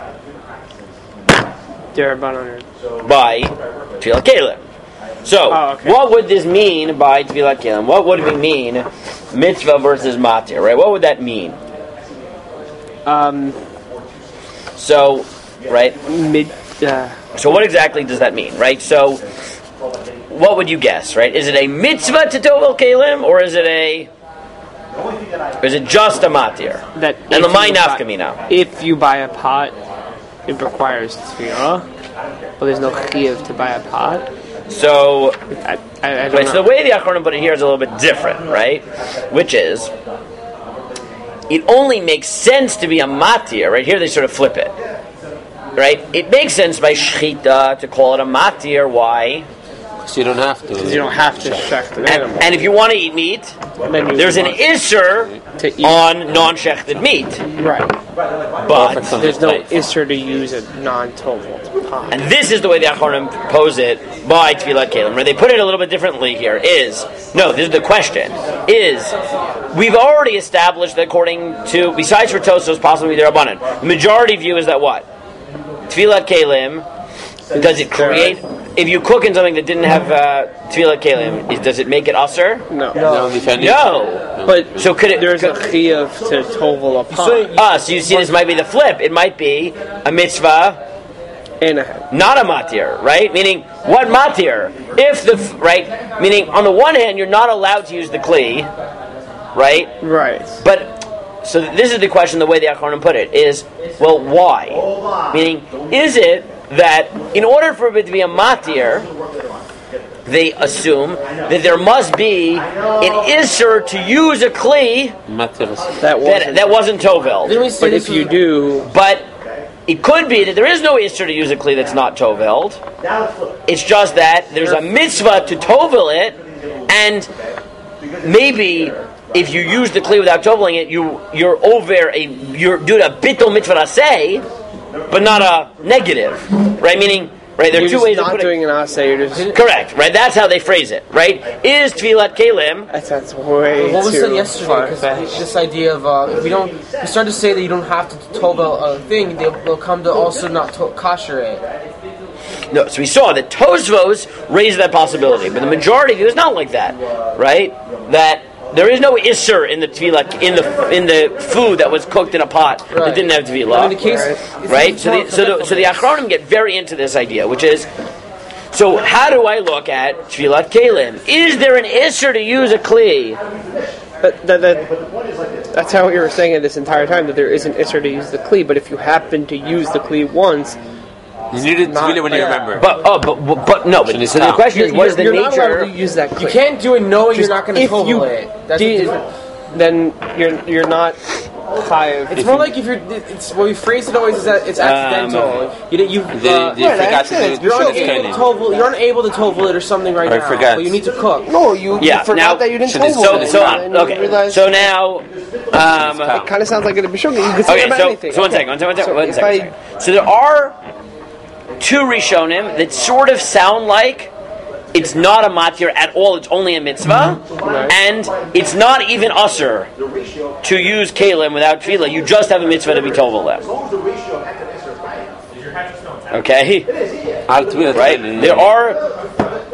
Tfilat Kelim. So, what would this mean by Tfilat Kelim? What would it mean, mitzvah versus matir, right? What would that mean? So, right? So what exactly does that mean, right? So, what would you guess, right? Is it a mitzvah to tovel kelim, or is it just a matir? That And the may nafkamina. If you buy a pot, it requires tefillah, but there's no chiyuv to buy a pot. So, I don't right, know. so the way the Achronim put it here is a little bit different, right? Which is, it only makes sense to be a matir, right? Here they sort of flip it, right? It makes sense by shchita to call it a matir. Why? So you don't have to. You don't have to shecht an animal. And if you want to eat meat, Then you there's an want isser to eat. on non-shechted meat. Right. But There's no isser to use a non-total pot. and this is the way the Achronim pose it by Tfilat Kelim, where they put it a little bit differently here, this is the question, we've already established that according to, besides for Tosos, possibly the Rabbanan, the majority view is that what? Tfilat Kelim, does it create, if you cook in something that didn't have Tfilat Kelim, does it make it usher? No. No. But So could it, there's a chiyuv to tovel a pot. so you see this might be the flip, it might be a mitzvah, And a head. not a matir, right? Meaning, what matir? Right? Meaning, on the one hand, you're not allowed to use the kli, right? Right. But, so this is the question, the way the Achronim put it, is, well, why? Meaning, is it that in order for it to be a matir, they assume that there must be an isser to use a kli that wasn't tovel. But if you do, But it could be that there is no isser to use a kli that's not toveld. It's just that there's a mitzvah to tovel it, and maybe if you use the kli without toveling it, you're doing a bittul mitzvah aseh, but not a negative, right? Meaning, right? There are you're two just ways of not putting. doing an asay. You're just Correct, right? That's how they phrase it, right? Is Tfilat Kelim? that's way What was too said yesterday? Because this idea of if we start to say that you don't have to tovel a thing, they'll come to also not kosher it. No, so we saw that Tosvos raised that possibility, but the majority view is not like that, right? That there is no isser in the tefillah in the food that was cooked in a pot that didn't have tefillah, In the case, right? So the Achronim get very into this idea, which is, so how do I look at Tfilat Kelim? Is there an isser to use a kli? That's how we were saying it this entire time, that there is an isser to use the kli, but if you happen to use the kli once, you need it really when you remember. But no. But so the question is, what is the you're not allowed nature? to use that kli. you can't do it knowing you're not going to if you tovel it. That's did, different. then you're not chayiv. It's more like if you're. It's what we phrase it always is that it's accidental. They forgot to do it. You're unable to tovel it or something right I now. forgot. But you need to cook. No, you forgot now- that you didn't so tovel this- it. So and you okay. realized- So now. it kind of sounds like a bishogli. You could say Okay, about anything. so one second. if So there are two Rishonim that sort of sound like it's not a matir at all, it's only a mitzvah, and it's not even usher to use kalim without tefillah, you just have a mitzvah to be tovel them. Okay? Right? There are...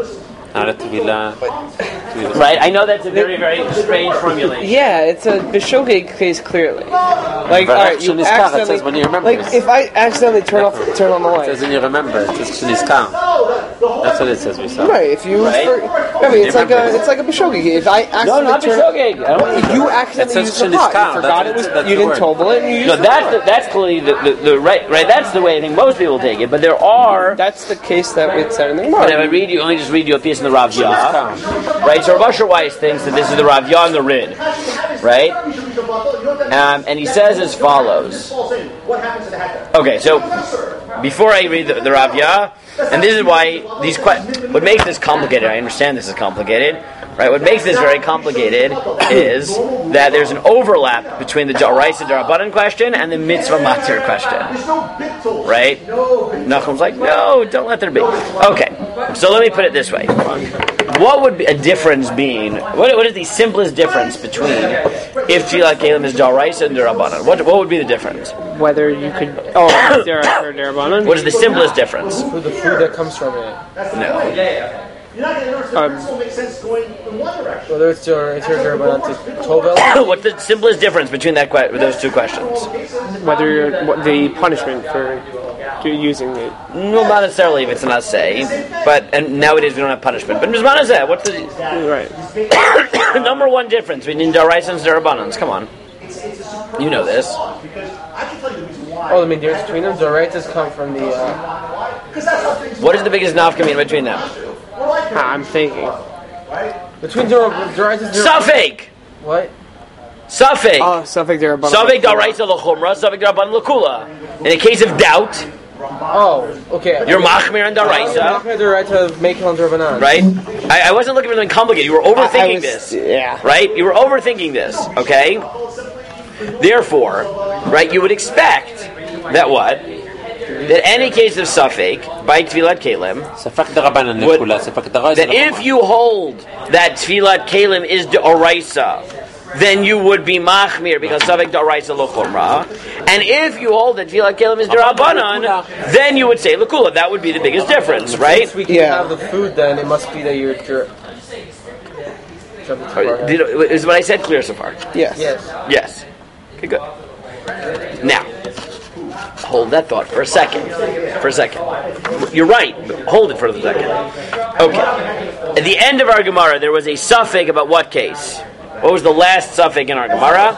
Right, I know that's a very, very strange formulation. Yeah, it's a b'shogeg case clearly. Like, all right, you it says when you remember. like if I accidentally turn on the It light. says when you remember. It says Shnizkar. That's what it says. We saw. Right, if you, Right. I mean, it's like a b'shogeg. If I No, accidentally not b'shogeg. I don't if you accidentally It used says the pot, shenizkar. you forgot That's it the was, you didn't word. tovel it, and you used No, the that's clearly the right. That's the way I think most people take it. But there are. That's the case that it said in the But if I Gemara. let me just read you a piece in the Rav Yah. Right, so Rav Asher Weiss thinks that this is the Rav Yah and the Rid. Right? And he says as follows. Okay, so before I read the Rav Yah, and this is why what makes this complicated, I understand this is complicated, right? What makes this very complicated is that there's an overlap between the D'oraisa D'Rabbanan question and the Mitzvah Matir question. Right? Nachum's like, no, don't let there be. Okay, so let me put it this way. What would be a difference being? What is the simplest difference between if Tfilat Kalim is D'oraisa and D'Rabbanan? What would be the difference? Whether you could, Derabanan. What is the simplest difference? For the food that comes from it. No. Whether it's your Derabanan to Tovel. What's the simplest difference between those two questions? Whether the punishment for using it. No, not necessarily if it's an assay, and nowadays we don't have punishment. But it's not assay. What's the Right. number one difference between D'oraisa and D'Rabbanans? Come on, you know this. Oh, I mean, difference between them. Doraitas come from the. What is the biggest nafkamina between them? I'm thinking. Between Doraitas. Safek. What? Safek. Oh, Safek Derabanan. Safek D'oraisa l'chumra. Safek D'Rabbanan l'kula. In a case of doubt, Oh, okay. you're machmir and D'oraisa, Doraita make on Derabanan. right? I wasn't looking for something complicated. You were overthinking this. Yeah. Right? You were overthinking this, okay? Therefore, right, you would expect that what? That any case of Safek, by Tfilat Kalim, that if you hold that Tfilat Kalim is D'oraisa, then you would be Machmir, because Safek D'oraisa lo chumra. And if you hold that Tfilat Kalim is D'Rabbanan, then you would say L'kula. That would be the biggest difference, right? Since we can have the food, then it must be that you're. Is what I said clear so far? Yes. Yes. Yes. Okay, good. Now, hold that thought for a second. You're right, but hold it for a second. Okay. At the end of our Gemara, there was a suffix about what case? What was the last suffix in our Gemara?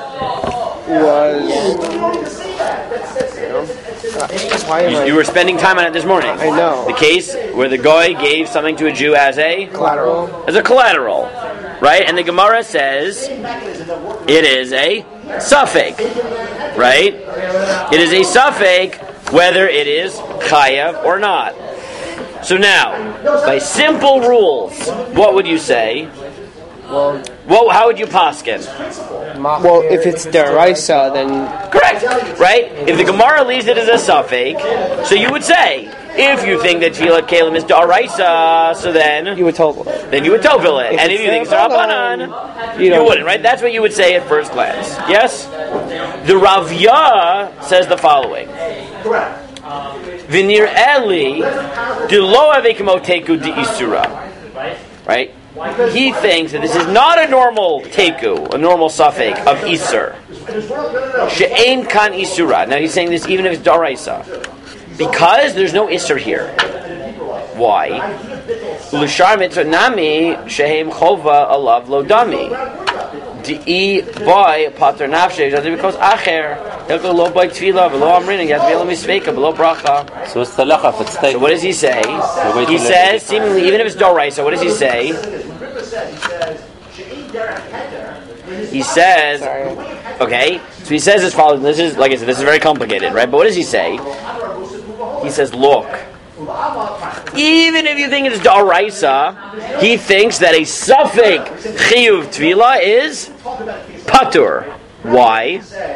You were spending time on it this morning. I know. The case where the goy gave something to a Jew as a Collateral. right? And the Gemara says it is a suffix, right? It is a suffix whether it is chayav or not. So now, by simple rules, what would you say? How would you paskin? Well, if it's Deraisa, then Correct, right? If the Gemara leaves it as a suffix, so you would say, if you think that Tfilat Kalim is D'oraisa, so then you would total it. you would tovel it. And if you think it's D'Rabbanan, you wouldn't, right? That's what you would say at first glance. Yes? The Rav Yah says the following. V'nir Eli d'lo avekimo teku d'isura. Right? He thinks that this is not a normal teku, a normal suffix of isur. She'ein kan isura. Now he's saying this even if it's D'oraisa. Because there's no isur here. Why? L'shar mitzvah nami shehem chova alav lo dami. Di'i boy pater nafshe jadi because acher hilko lo boy tefillah v'lo amrin yad v'elo misveika v'lo bracha. So it's the lacha. It's So what does he say? He says, seemingly, even if it's D'oraisa, what does he say? He says, okay, so he says as follows. This is, like I said, this is very complicated, right? But what does he say? He says, look, even if you think it's D'oraisa, he thinks that a suffix chiyuv tvila is patur. Why?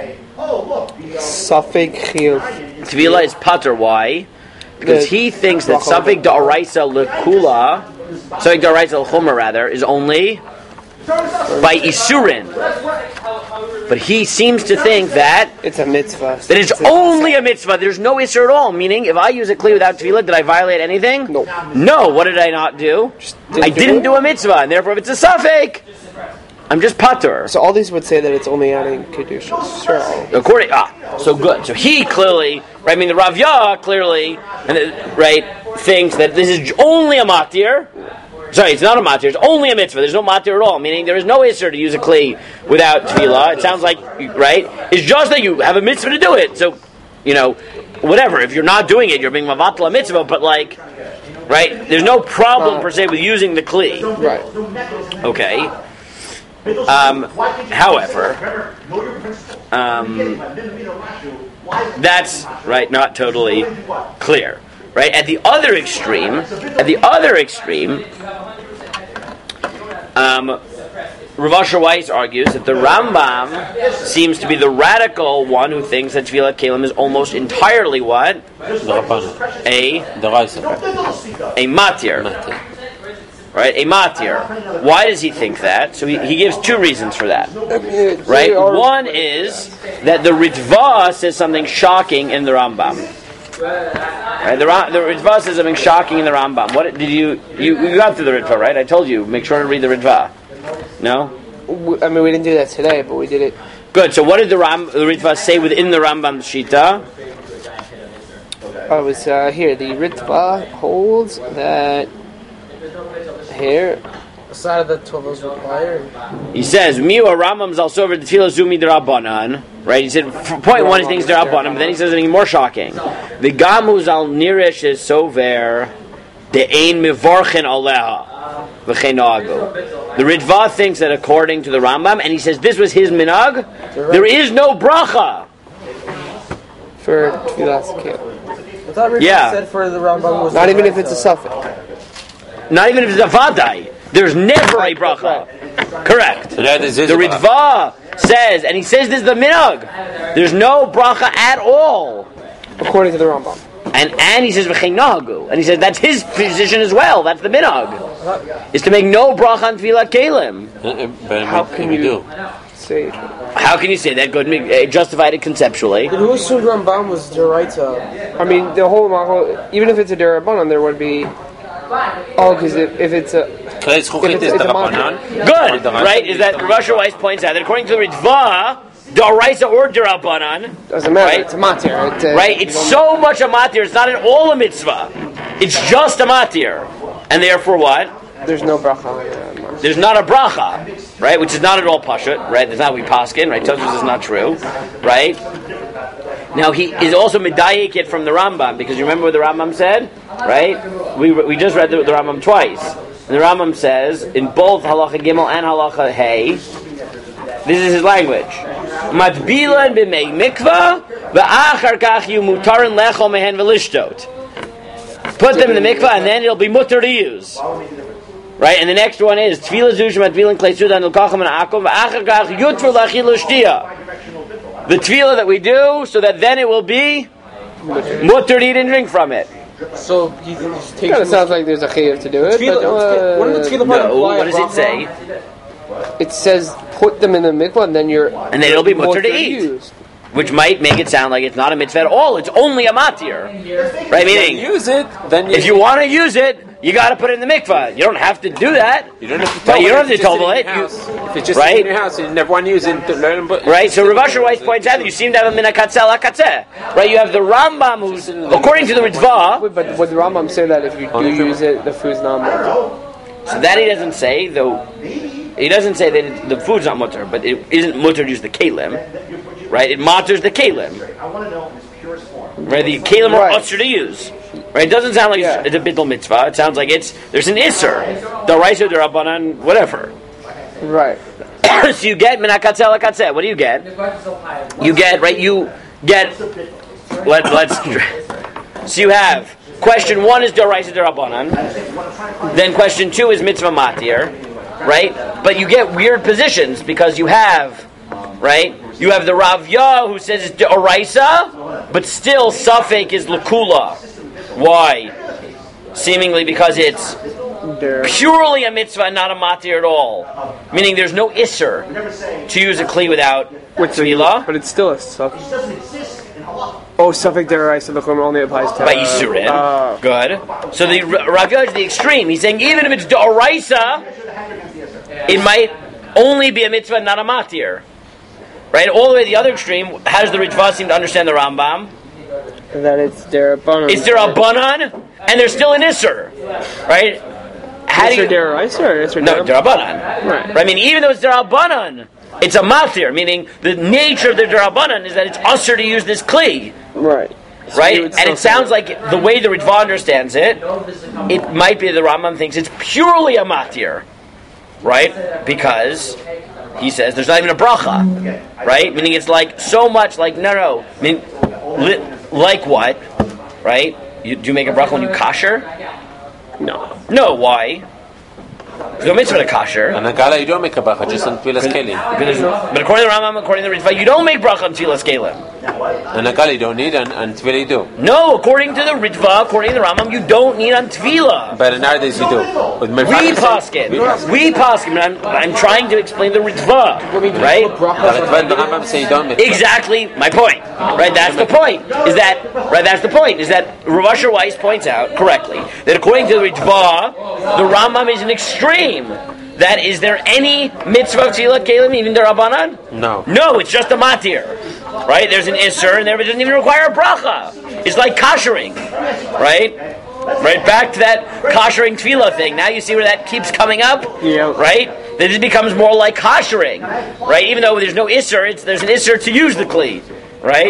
Safek Chiyuv. Tvila is patur. Why? Because he thinks that suffix D'oraisa lekula Safek Daraisa L'Chumra rather is only by Isurin. But he seems to think that It's a mitzvah. that it's only a mitzvah. There's no Isur at all. Meaning, if I use a kli without tefillah, did I violate anything? No. No. What did I not do? I didn't do a mitzvah, and therefore, if it's a safek, I'm just patur. So all these would say that it's only adding kedushas. Sure. According, so good. So he clearly, right? I mean, the Rav Yah clearly, right, thinks that this is only a matir. Sorry, it's not a matir. It's only a mitzvah. There's no matir at all. Meaning there is no isser to use a kli without tefillah. It sounds like, right? It's just that you have a mitzvah to do it. So, whatever. If you're not doing it, you're being mavatla mitzvah. But right? There's no problem per se with using the kli. Right. Okay. However, that's right. Not totally clear. Right, at the other extreme, Rav Asher Weiss argues that the Rambam seems to be the radical one who thinks that Tfilat Kelim is almost entirely what? A matir. Right, a matir. Why does he think that? So he gives two reasons for that. Right, one is that the Ritva says something shocking in the Rambam. Right, the Ritva says something shocking in the Rambam. What did you got through the Ritva, right? I told you, make sure to read the Ritva. No? I mean, we didn't do that today, but we did it. Good. So what did the Ritva say within the Rambam Shita? Oh, it was here. The Ritva holds that here. Aside of the 12 is required. He says, "Miu Rambam zal sover tefillah zumi derabanan." Right? He said, point one, he thinks derabanan, but then he says something more shocking. The gamu zal nirish is sover de ein mivarchen aleha v'chenagu. The Ritva thinks that according to the Rambam, and he says this was his minag, there is no bracha for Tfilas Kelim. I thought Ritva said for the Rambam was not even if it's a suffix. Not even if it's a vadai. There's never a bracha. Correct. So that is the Ritva says, and he says this is the minhag. There's no bracha at all, according to the Rambam. And he says v'cheinagu, and he says that's his position as well. That's the minhag, is to make no bracha on tefillat kelim. How can you say? How can you say that? Good, justified it conceptually. But who assumed Rambam was deraita? I mean, the whole machal, even if it's a derabanan, there would be. Oh, because if it's a it's a good, right? Is that Rav Asher Weiss points out that according to the Ritva, D'oraisa or D'Rabbanan, doesn't matter. Right? It's a matir. Right? It's so much a matir. It's not at all a mitzvah. It's just a matir, and therefore what? There's no bracha. There's not a bracha, right? Which is not at all pashut, right? That's not what we paskin, right? Tosfos is not true, right? Now he is also medayik it from the Rambam, because you remember what the Rambam said, right? We just read the Rambam twice, and the Rambam says in both halacha gimel and halacha hey, this is his language: matbilan b'mei mikvah v'achar kach yu mutarin lechol mehen v'lishtot. Put them in the mikvah, and then it'll be mutar to use. Right, and the next one is tefillah zush matbilan klei sudan l'kacham and akum v'achar kach yutru l'achil l'shtia. The tefillah that we do, so that then it will be mutter to eat and drink from it. So he takes. Kind of sounds like there's a chiyuv to do it. What does it say? It says put them in the mikvah, and then it'll be mutter to eat. Used. Which might make it sound like it's not a mitzvah at all. It's only a matir, right? Meaning, use it. Then if you want to use it, you got to put it in the mikvah. You don't have to do that. You don't have to. But you don't have to tovel it. If it's just in your house, and you never want to use it. Right. So Rav Asher Weiss points out that you seem to have a min hakatzeh lakatzeh. Right. You have the Rambam, who's according to the Ritva. But would the Rambam say that if you do use it, the food's not mutter? So that he doesn't say, though. He doesn't say that the food's not mutter, but it isn't mutter to use the kelim. Right, it matters the kelim. Right, the kelim are usher to use. Right, it doesn't sound like it's a bittul mitzvah. It sounds like there's an isser, D'oraisa, D'Rabbanan, whatever. Right. So you get min hakatzeh lakatzeh. What do you get? You get Let's. So you have question 1 is D'oraisa, D'Rabbanan. Then question 2 is mitzvah matir. Right, but you get weird positions because you have. Right? You have the Rav Yah who says it's D'oraisa, but still Safek is L'kula. Why? Seemingly because it's purely a mitzvah and not a matir at all. Meaning there's no isser to use a kli without tefillah. But it's still a suffix. Oh, suffix deraisa l'chum only applies to By Yisurin. Good. So the Rav Yoel is the extreme. He's saying even if it's deraisa, it might only be a mitzvah, not a matir. Right? All the way to the other extreme, how does the Ritva seem to understand the Rambam? That it's derabanan. It's derabanan, and there's still an isser. Right? How do you... deraisa or isser No, derabanan. Right. I mean, even though it's derabanan, it's a matir, meaning the nature of the derabanan is that it's usher to use this kli. Right. So right? And it sounds like the way the Ritva understands it, it might be the Rambam thinks it's purely a matir. Right? Because he says there's not even a bracha. Right? Meaning it's like so much like, no. I mean, like what? Right? Do you make a bracha when you kasher? No. No, why? There's no mitzvah to kasher. And Nagala, you don't make a bracha, just on Tfilas Kelim. But according to the Rambam, according to the Ritva, you don't make bracha on Tfilas Kelim. And Nagala, you don't need, and Tfilah you do. No, according to the Ritva, according to the Rambam, you don't need on Tfilah. But in nowadays you do. With We paskin. I'm trying to explain the Ritva. Right? But the Rambam say you don't make. Exactly my point. Right? That's the point. That's the point. Is that Rav Asher Weiss points out correctly that according to the Ritva, the Rambam is an extreme. That is there any mitzvah of Tfilat Kelim, even the Rabbanan? No. No, it's just a matir. Right? There's an isser, and there it doesn't even require a bracha. It's like kashering. Right? Right, back to that kashering tefillah thing. Now you see where that keeps coming up? Yeah. Right? That it becomes more like kashering. Right? Even though there's no isser, there's an isser to use the kli. Right?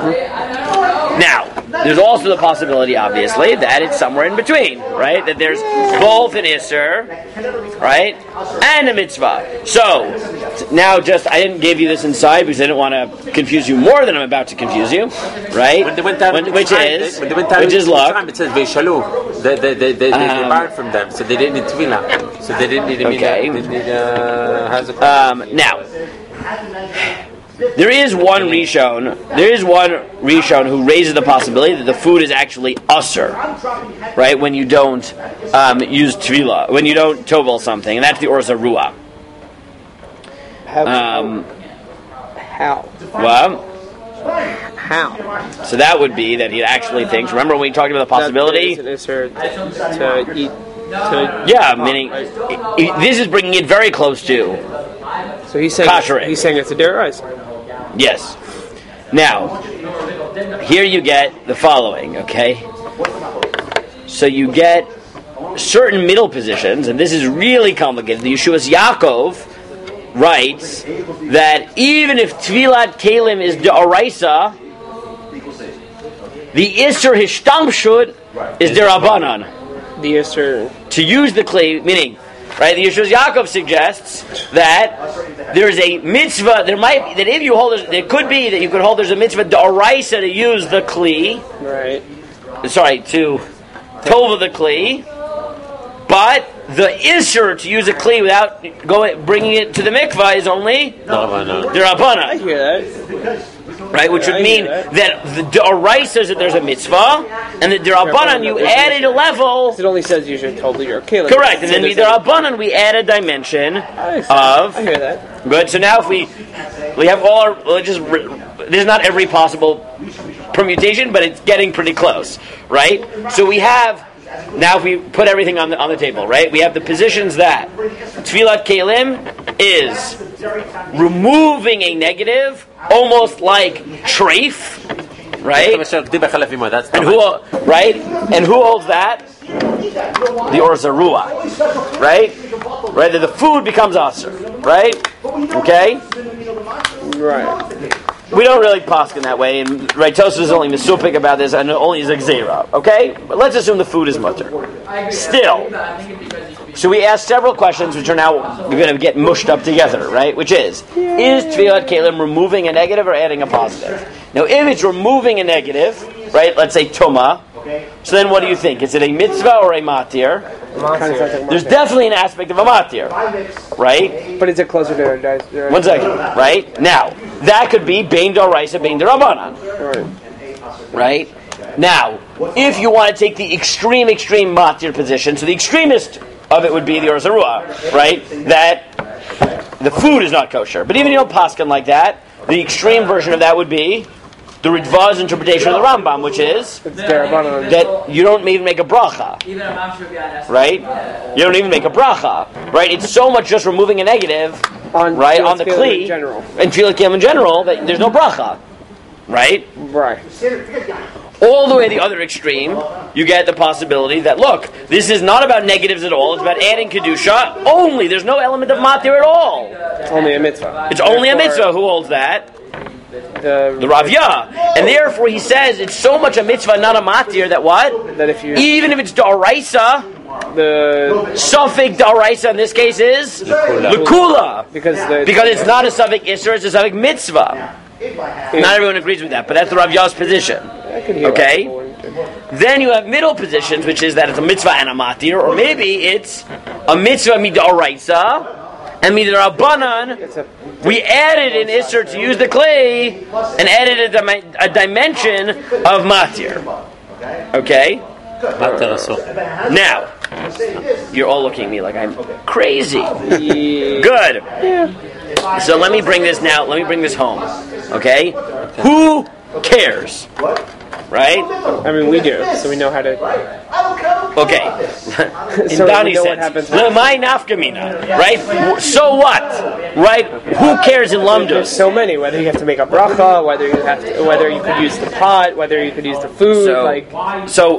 Now, there's also the possibility, obviously, that it's somewhere in between, right? That there's both an isser, right, and a mitzvah. So, now I didn't give you this inside because I didn't want to confuse you more than I'm about to confuse you, right? When they went down, Which is luck. It says Veishalu. They borrowed from them, so they didn't need tefillah. So they didn't need a Okay. Now. There is one Rishon who raises the possibility that the food is actually usher, right? When you don't use tefillah, when you don't tovel something, and that's the Orza Ruah. How? Well, How? so that would be that he actually thinks. Remember when we talked about the possibility? That is to eat. Meaning this is bringing it very close to. So he's saying kashering. He's saying it's a deraisa. Yes. Now, here you get the following, okay? So you get certain middle positions, and this is really complicated. The Yeshuas Yaakov writes that even if Tfilat Kelim is de'oraisa, the Isser Hishtamshut is derabanan. The Isser. To use the clay, meaning, right? The Yeshua Yaakov suggests that there is a mitzvah. There could be that you could hold there's a mitzvah d'oraisa to use the kli. Right. Sorry, to tova the kli, but the isser to use a kli without bringing it to the mikvah is only d'Rabbanan. I hear that. Right, which would mean that the d'oraisa says that there's a mitzvah, and the d'Rabbanan you added a level. It only says you should totally your keli. Correct, and then the d'Rabbanan we add a dimension of. I hear that. Good. So now if we have all our this is not every possible permutation, but it's getting pretty close, right? So we have now if we put everything on the table, right? We have the positions that Tfilat Kelim is removing a negative, almost like treif, right? And who holds that? The Orza Ruah, right? Right, that the food becomes aser, right? Okay? Right. We don't really paskin that way, and right, Tosfos is only misupik about this, and only is a gzeira, okay? But let's assume the food is mutter. Still, so we ask several questions, which are now going to get mushed up together, right? Which is Tfilat Kelim removing a negative or adding a positive? Now, if it's removing a negative, right, let's say Tuma, so then what do you think? Is it a mitzvah or a matir? There's definitely an aspect of a matir, right? But it's a closer to 1 second, right? Now, that could be bein d'oraisa, bein d'Rabbanan. Right? Now, if you want to take the extreme matir position, so the extremist of it would be the Or Zarua, right? That the food is not kosher. But even you don't paskin like that. The extreme version of that would be the Ritva's interpretation of the Rambam, which is that you don't even make a bracha, right? You don't even make a bracha, right? It's so much just removing a negative, right, on the kli and Tfilat Kiyam in general that there's no bracha, right? Right. All the way the other extreme, you get the possibility that, look, this is not about negatives at all. It's about adding kedusha only. There's no element of matir at all. It's only a mitzvah. It's only a mitzvah. Who holds that? The Rav Yah. And therefore he says it's so much a mitzvah, not a matir, that what? That if you even if it's daraisa, the suffix daraisa in this case is l'kula. because it's not a suffix isser, it's a suffix mitzvah. Not everyone agrees with that, but that's the Rav Yah's position. Okay? Then you have middle positions, which is that it's a mitzvah and a matir, or maybe it's a mitzvah midaraisa and midarabanan. We added an isser to use the clay and added a dimension of matir. Okay? Now, you're all looking at me like I'm crazy. Good. So let me bring this home. Okay? Who cares? Right? I mean, we do, so we know how to. Okay. In So Donnie's we know what sense, happens. my nafkamina, right? So what? Right? Who cares in There's Lumdus? so many. Whether you have to make a bracha, whether you could use the pot, whether you could use the food, So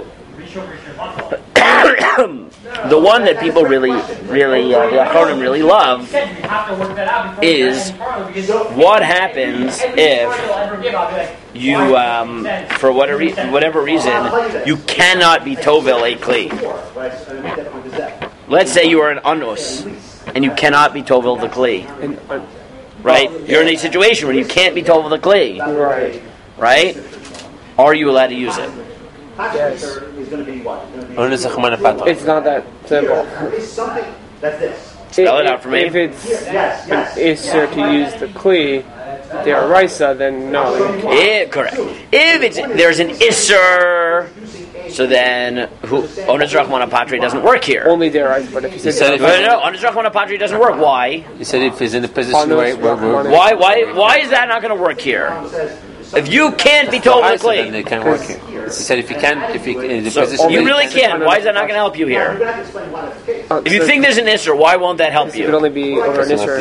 the one that people really, the Achronim really love is what happens if you, for whatever reason, you cannot be tovel a kli. Let's say you are an anus and you cannot be tovel the kli. Right? You're in a situation where you can't be tovel the kli. Right? Are you allowed to use it? Yes. It's It's not that simple. Spell it out for me. If it's an isser to use the kli, the araisa, then no. Correct. If there's an isser, so then Onez Rachmana Patri doesn't work here. Only the araisa, but if you said No, Onez Rachmana Patri doesn't work. Why? You said if he's in a position where Why is that not going to work here? If you can't be told the then kli, it can't work here. He said if you can't, in the so position you really can't. Why is that not going to help you here? If you think there's an isser, why won't that help it could you? only be over an isser.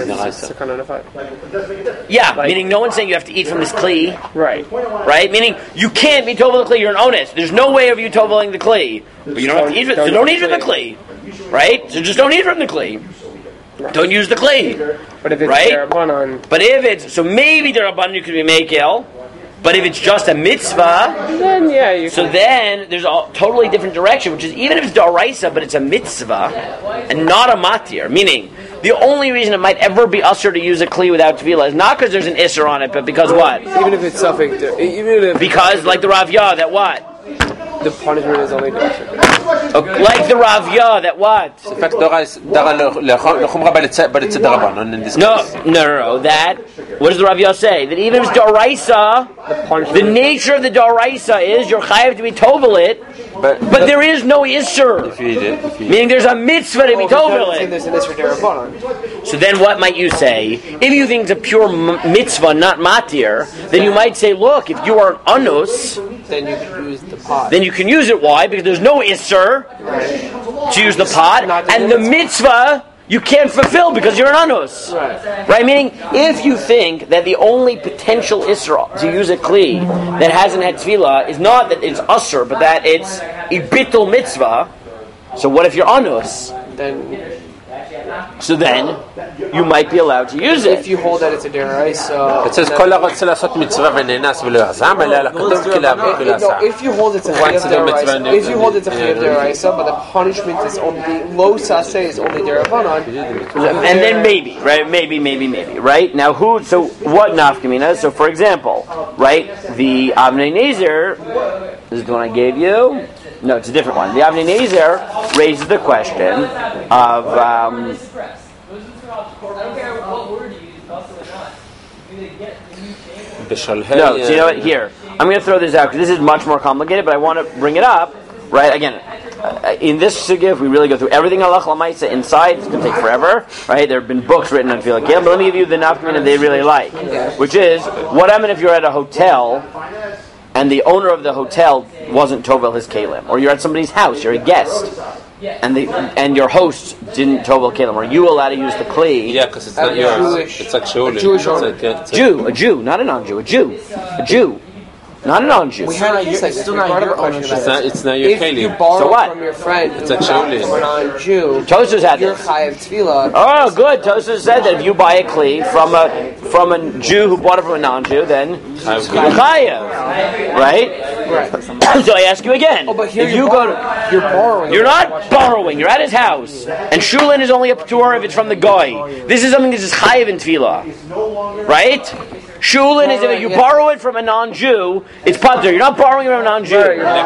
Yeah, meaning no one's saying you have to eat from this kli. Right. Right? Meaning you can't be tovel the kli. You're an onus. There's no way of you toveling the kli. But you don't have to eat. So don't eat from the kli. Right? So just don't eat from the kli. Don't use the kli. But if it's right? Derabanan, But if it's so maybe the rabbanon you could be makel. But if it's just a mitzvah, then yeah, you so can. then there's a totally different direction, which is even if it's daraisa, but it's a mitzvah and not a matir. Meaning, the only reason it might ever be usher to use a kli without tefillah is not because there's an isser on it, but because what? Even if it's suffix, even if Because, like the Rav Yah, that what? the punishment is only Like the Rav Yah, that what? No. That, what does the Rav Yah say? That even if it's daraisa, the nature of the daraisa is you're chayav to be tovel it, but there is no isser. If you eat it, Meaning there's a mitzvah to be tovel it. So then what might you say? If you think it's a pure mitzvah, not matir, then you might say, look, if you are an anus, then you can use the pot. then you can use it. Why? Because there's no isser to use the pot, and the mitzvah you can't fulfill because you're an anus. Right? Meaning, if you think that the only potential isser to use a kli that hasn't had tefillah is not that it's usser, but that it's a bittul mitzvah, so what if you're anus? So then, you might be allowed to use it. If you hold that it's a deraisa. It says כל הרוצה לעשות מצווה ונאנס ולא יעזם, אלא על הכתוב כי להעביר ולא עשה. If you hold it's a chayav deraisa, but the punishment is only lo sase is only derabanan. And then maybe, right? Maybe, right? Now so what nafkamina? So for example, right, the Avnei Nezer, this is the one I gave you. No, it's a different one. The Avnei Nezer raises the question of, no, so you know what, here, I'm going to throw this out because this is much more complicated, but I want to bring it up, right? Again, in this sugya, if we really go through everything halach l'maisa inside, it's going to take forever, right? There have been books written on Tefillah Kelim, but let me give you the nafkamina they really like, which is, what happens if you're at a hotel and the owner of the hotel wasn't tovel his kelim, or you're at somebody's house, you're a guest, and your host didn't tovel kelim? Are you allowed to use the kli? Yeah, because it's not yours. It's like shuli. Jewish owner. A Jew, not a non-Jew, a Jew, not a non-Jew. It's still not your ownership. It's not your If you kelim. borrow So what? from your friend It's like shuli. from a non-Jew, Tosfos had you're this. chayav tefillah. Oh, good. Tosfos said that if you buy a kli from a Jew who bought it from a non-Jew, then you're chayav, right? So I ask you again. But here if you you're borrowing. you're not borrowing. You're at his house, and shulin is only a p'tur if it's from the goy. This is something that is chayav in tefillah, right? Shulin is if you borrow it from a non-Jew, it's patur. You're not borrowing it from a non-Jew.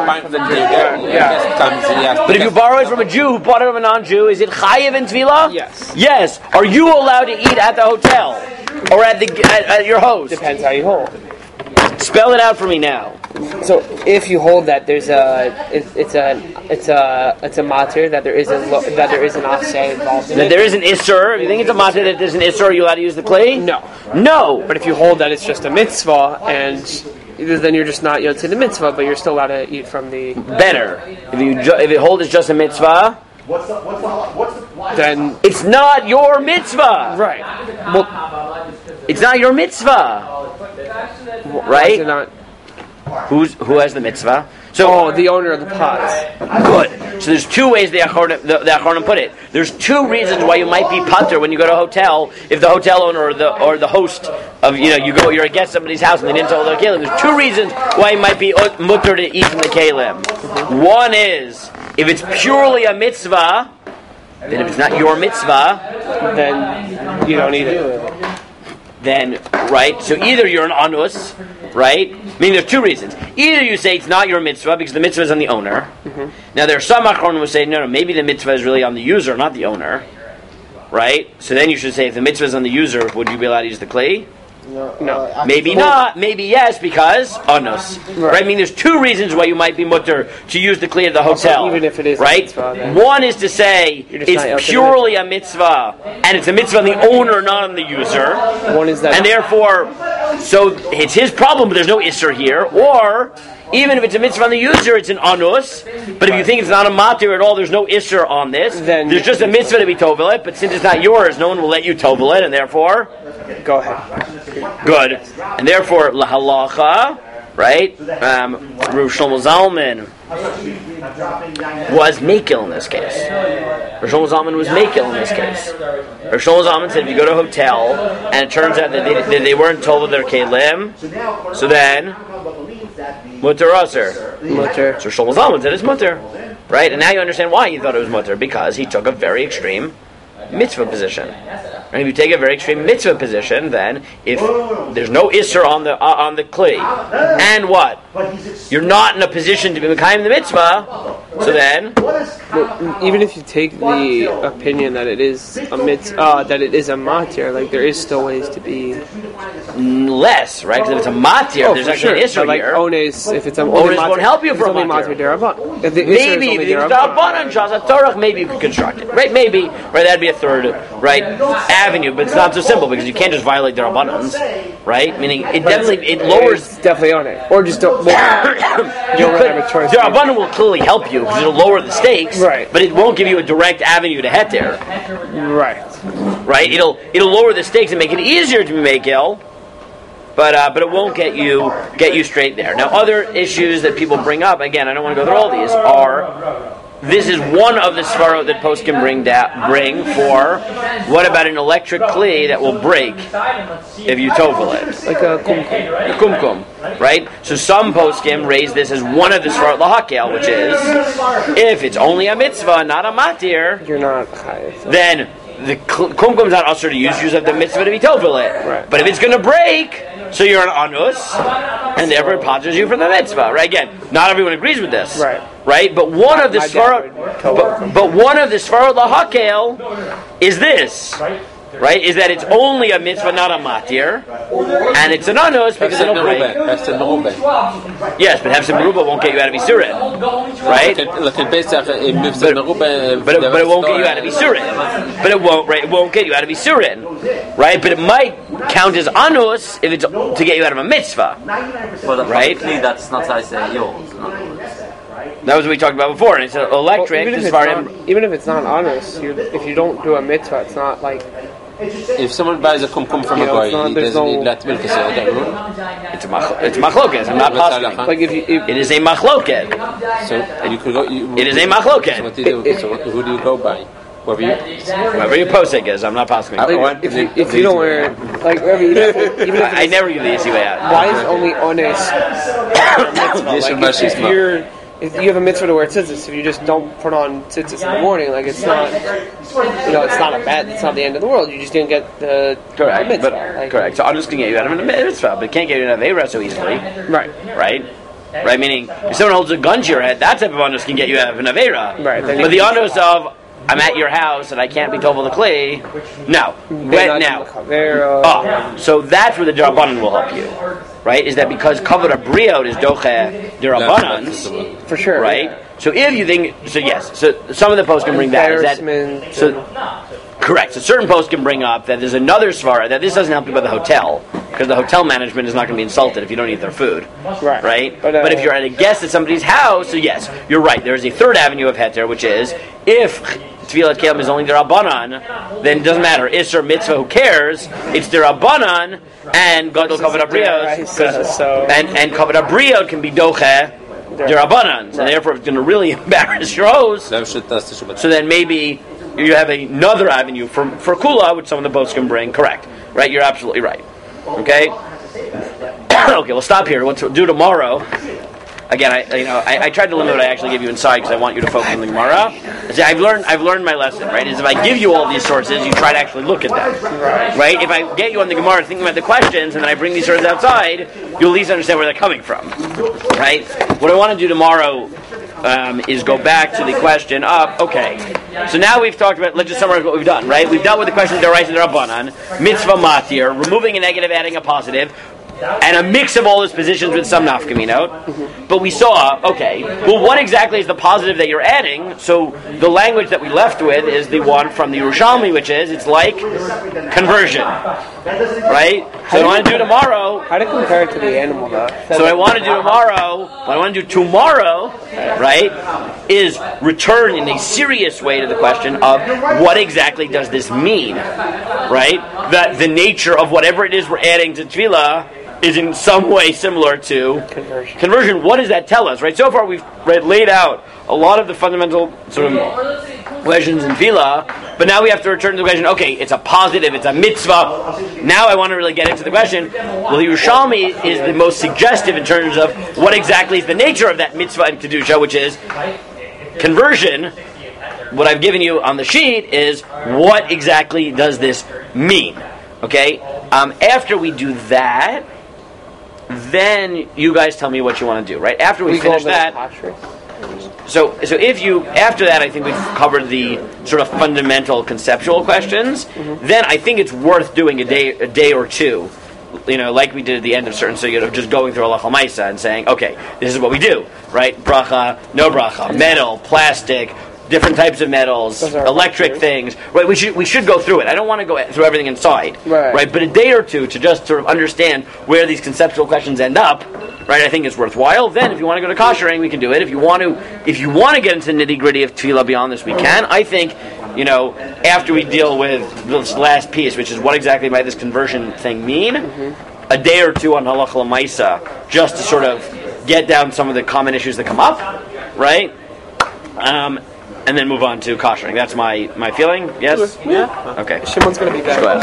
But if you borrow it from a Jew who bought it from a non-Jew, is it chayav in tefillah? Yes. Yes. Are you allowed to eat at the hotel or at your host? Depends how you hold. Spell it out for me now. So if you hold that there's it's a matir, that there is an asay involved in That it. there is an isser. If you think it's a matter that there's an isser, are you allowed to use the clay? No. But if you hold that it's just a mitzvah, and then you're just not yotze the mitzvah, but you're still allowed to eat from the. Better. If it hold is just a mitzvah, Then it's not your mitzvah. right. Well, It's not your mitzvah. why is it Right? not? Who has the mitzvah? So The owner of the pots. good. So there's two ways the Achronim put it. There's two reasons why you might be patur when you go to a hotel. If the hotel owner or the host of you're a guest at somebody's house and they didn't tell their kelim. There's two reasons why you might be mutter to eat from the kelim. One is if it's purely a mitzvah. Then if it's not your mitzvah, Then you don't eat it. then right. So either you're an anus, right? I mean, there's two reasons. Either you say it's not your mitzvah because the mitzvah is on the owner. Now there are some achronim who say no, maybe the mitzvah is really on the user, not the owner, right? So then you should say if the mitzvah is on the user, would you be allowed to use the clay? No. Maybe not. Maybe yes, because anus. Right? I mean, there's two reasons why you might be mutter to use the clay of the hotel. Even if it is a right. mitzvah, then One is to say You're just not it's yotze purely a mitzvah, and it's a mitzvah on the owner, not on the user. one is that. And therefore, so it's his problem, but there's no isser here. Or, even if it's a mitzvah on the user, it's an anus. But if you think it's not a matir at all, there's no isser on this. Then- there's just a mitzvah to be tovel it, but since it's not yours, no one will let you tovel it, and therefore, Go ahead. good. And therefore, lahalacha, right? Rav Shlomo Zalman was makil in this case. Rav Shlomo Zalman was makil in this case. Rav Shlomo Zalman said if you go to a hotel and it turns out that they weren't told with their kelim, so then mutter aser. Mutter. So Shlomo Zalman said it's mutter, right? And now you understand why he thought it was mutter, because he took a very extreme mitzvah position. And if you take a very extreme mitzvah position, then if there's no isser on the kli, and what? You're not in a position to be mekayim the mitzvah, so then Even if you take the opinion that it is a that it is a matir, like there is still ways to be. less, right? Because if it's a matir, there's actually an isser But like here. ones, if it's a Ones won't help you for a only matir. matir derabban. If the Maybe isser if is it's only derabban. Rabbanan Shas HaTorah, maybe you could construct it, right? Maybe, right? That'd be a third, right, avenue, but it's not so simple because you can't just violate the Rabbanans, right? Meaning it lowers. It's definitely on it, or just don't. You don't could, have a choice. the Rabbanan will clearly help you because it'll lower the stakes, Right. but it won't give you a direct avenue to heter, Right. right? It'll lower the stakes and make it easier to be makil. But it won't get you straight there. Now, other issues that people bring up, again, I don't want to go through all these, are this is one of the svarot that post can bring for what about an electric kli that will break if you tovel it? Like a kumkum. A kumkum, right? So some poskim raise this as one of the svarot lahakel, which is if it's only a mitzvah, not a matir, You're not high. then the kumkum is not usher to use of the mitzvah to be tovel it. Right. But if it's going to break, so you're an anus, and therefore it patches you from the mitzvah. Right? Again, not everyone agrees with this. Right. Right? But one of the My dad svarot, would totally. but one of the svarot lahakel is this. right, is that it's only a mitzvah, not a matir, and it's an anus because it'll break. Yes, but Hefsed Meruba won't get you out of Isurin, right? But it won't get you out of Isurin. But it won't, right? It won't get you out of Isurin, right? But it might count as anus if it's to get you out of a mitzvah, right? That's not how I say yours. That was what we talked about before, and it's electric. Even if it's not honest, if you don't do a mitzvah, it's not like. If someone buys a kumkum from a guy, he doesn't need lat milk. It's a machloket. I'm not positive. Like it is a machloket. So you could go. It is a machloket. So what do you do? So who do you go by? Whoever your posek is, I'm not positive. If you don't wear like even if I never give the easy way out. Why is only honest? If you have a mitzvah to wear tzitzis, if you just don't put on tzitzis in the morning, like it's not, it's not the end of the world. You just didn't get the mitzvah. Correct. So I'm just going to get you out of a mitzvah, but it can't get you out of Avera so easily. Right. Meaning, if someone holds a gun to your head, that type of onus can get you out of an Avera. Right. But the onus of I'm at your house and I can't be tovel the clay. No. Now. So that's where the Darabanan will help you. Right? Is that because Kavod Abriot is Doche Darabanans? For sure. Right? Yeah. So if you think, so yes, so some of the posts can bring that. Is that correct. So certain posts can bring up that there's another svara that this doesn't help you by the hotel, because the hotel management is not going to be insulted if you don't eat their food. Right? But if you're at a guest at somebody's house, so yes, you're right. There's a third avenue of heter, which is if Tfilat Kelim is only Darabanan, then it doesn't matter. Isser Mitzvah, who cares? It's Darabanan, and Gadol Kavod Abriot, and Kavod Abriot can be Doche Darabanan, and therefore it's going to really embarrass your host. So then maybe you have another avenue for Kula, which some of the boats can bring. Correct. Right? You're absolutely right. Okay? Okay, we'll stop here. What to do tomorrow? Again, I tried to limit what I actually give you inside because I want you to focus on the Gemara. See, I've learned my lesson, right? Is if I give you all these sources, you try to actually look at them, right? If I get you on the Gemara thinking about the questions and then I bring these sources outside, you'll at least understand where they're coming from, right? What I want to do tomorrow is go back to the question of, okay, so now we've talked about, let's just summarize what we've done, right? We've dealt with the question of Daraisa and Darabanan, Mitzvah Matir, removing a negative, adding a positive, and a mix of all those positions with some nafkaminot. But we saw, okay, well, what exactly is the positive that you're adding? So the language that we left with is the one from the Yerushalmi, which is, it's like conversion. Right? So what I want to do tomorrow... How to compare it to the animal, though? So what I want to do tomorrow, right, is return in a serious way to the question of what exactly does this mean? Right? That the nature of whatever it is we're adding to Tefillah is in some way similar to conversion. What does that tell us? Right. So far, we've laid out a lot of the fundamental sort of questions in Tefillah, but now we have to return to the question. Okay, it's a positive, it's a mitzvah. Now I want to really get into the question. Well, the Yerushalmi is the most suggestive in terms of what exactly is the nature of that mitzvah and kedusha, which is conversion. What I've given you on the sheet is what exactly does this mean? Okay. After we do that, then you guys tell me what you want to do, right? After we finish that, so if you, after that, I think we've covered the sort of fundamental conceptual questions. Then I think it's worth doing a day or two, like we did at the end of certain sugyot, just going through Halacha Maisa and saying, okay, this is what we do, right? Bracha, no bracha, metal, plastic, different types of metals, electric things. Right? We should go through it. I don't want to go through everything inside. Right? But a day or two to just sort of understand where these conceptual questions end up, right? I think is worthwhile. Then, if you want to go to koshering, we can do it. If you want to get into the nitty gritty of tefillah beyond this, we can. I think, after we deal with this last piece, which is what exactly might this conversion thing mean, a day or two on halacha l'maisa, just to sort of get down some of the common issues that come up, right? And then move on to koshering. That's my feeling. Yes? Yeah. Okay. Shimon's going to be back. Go ahead.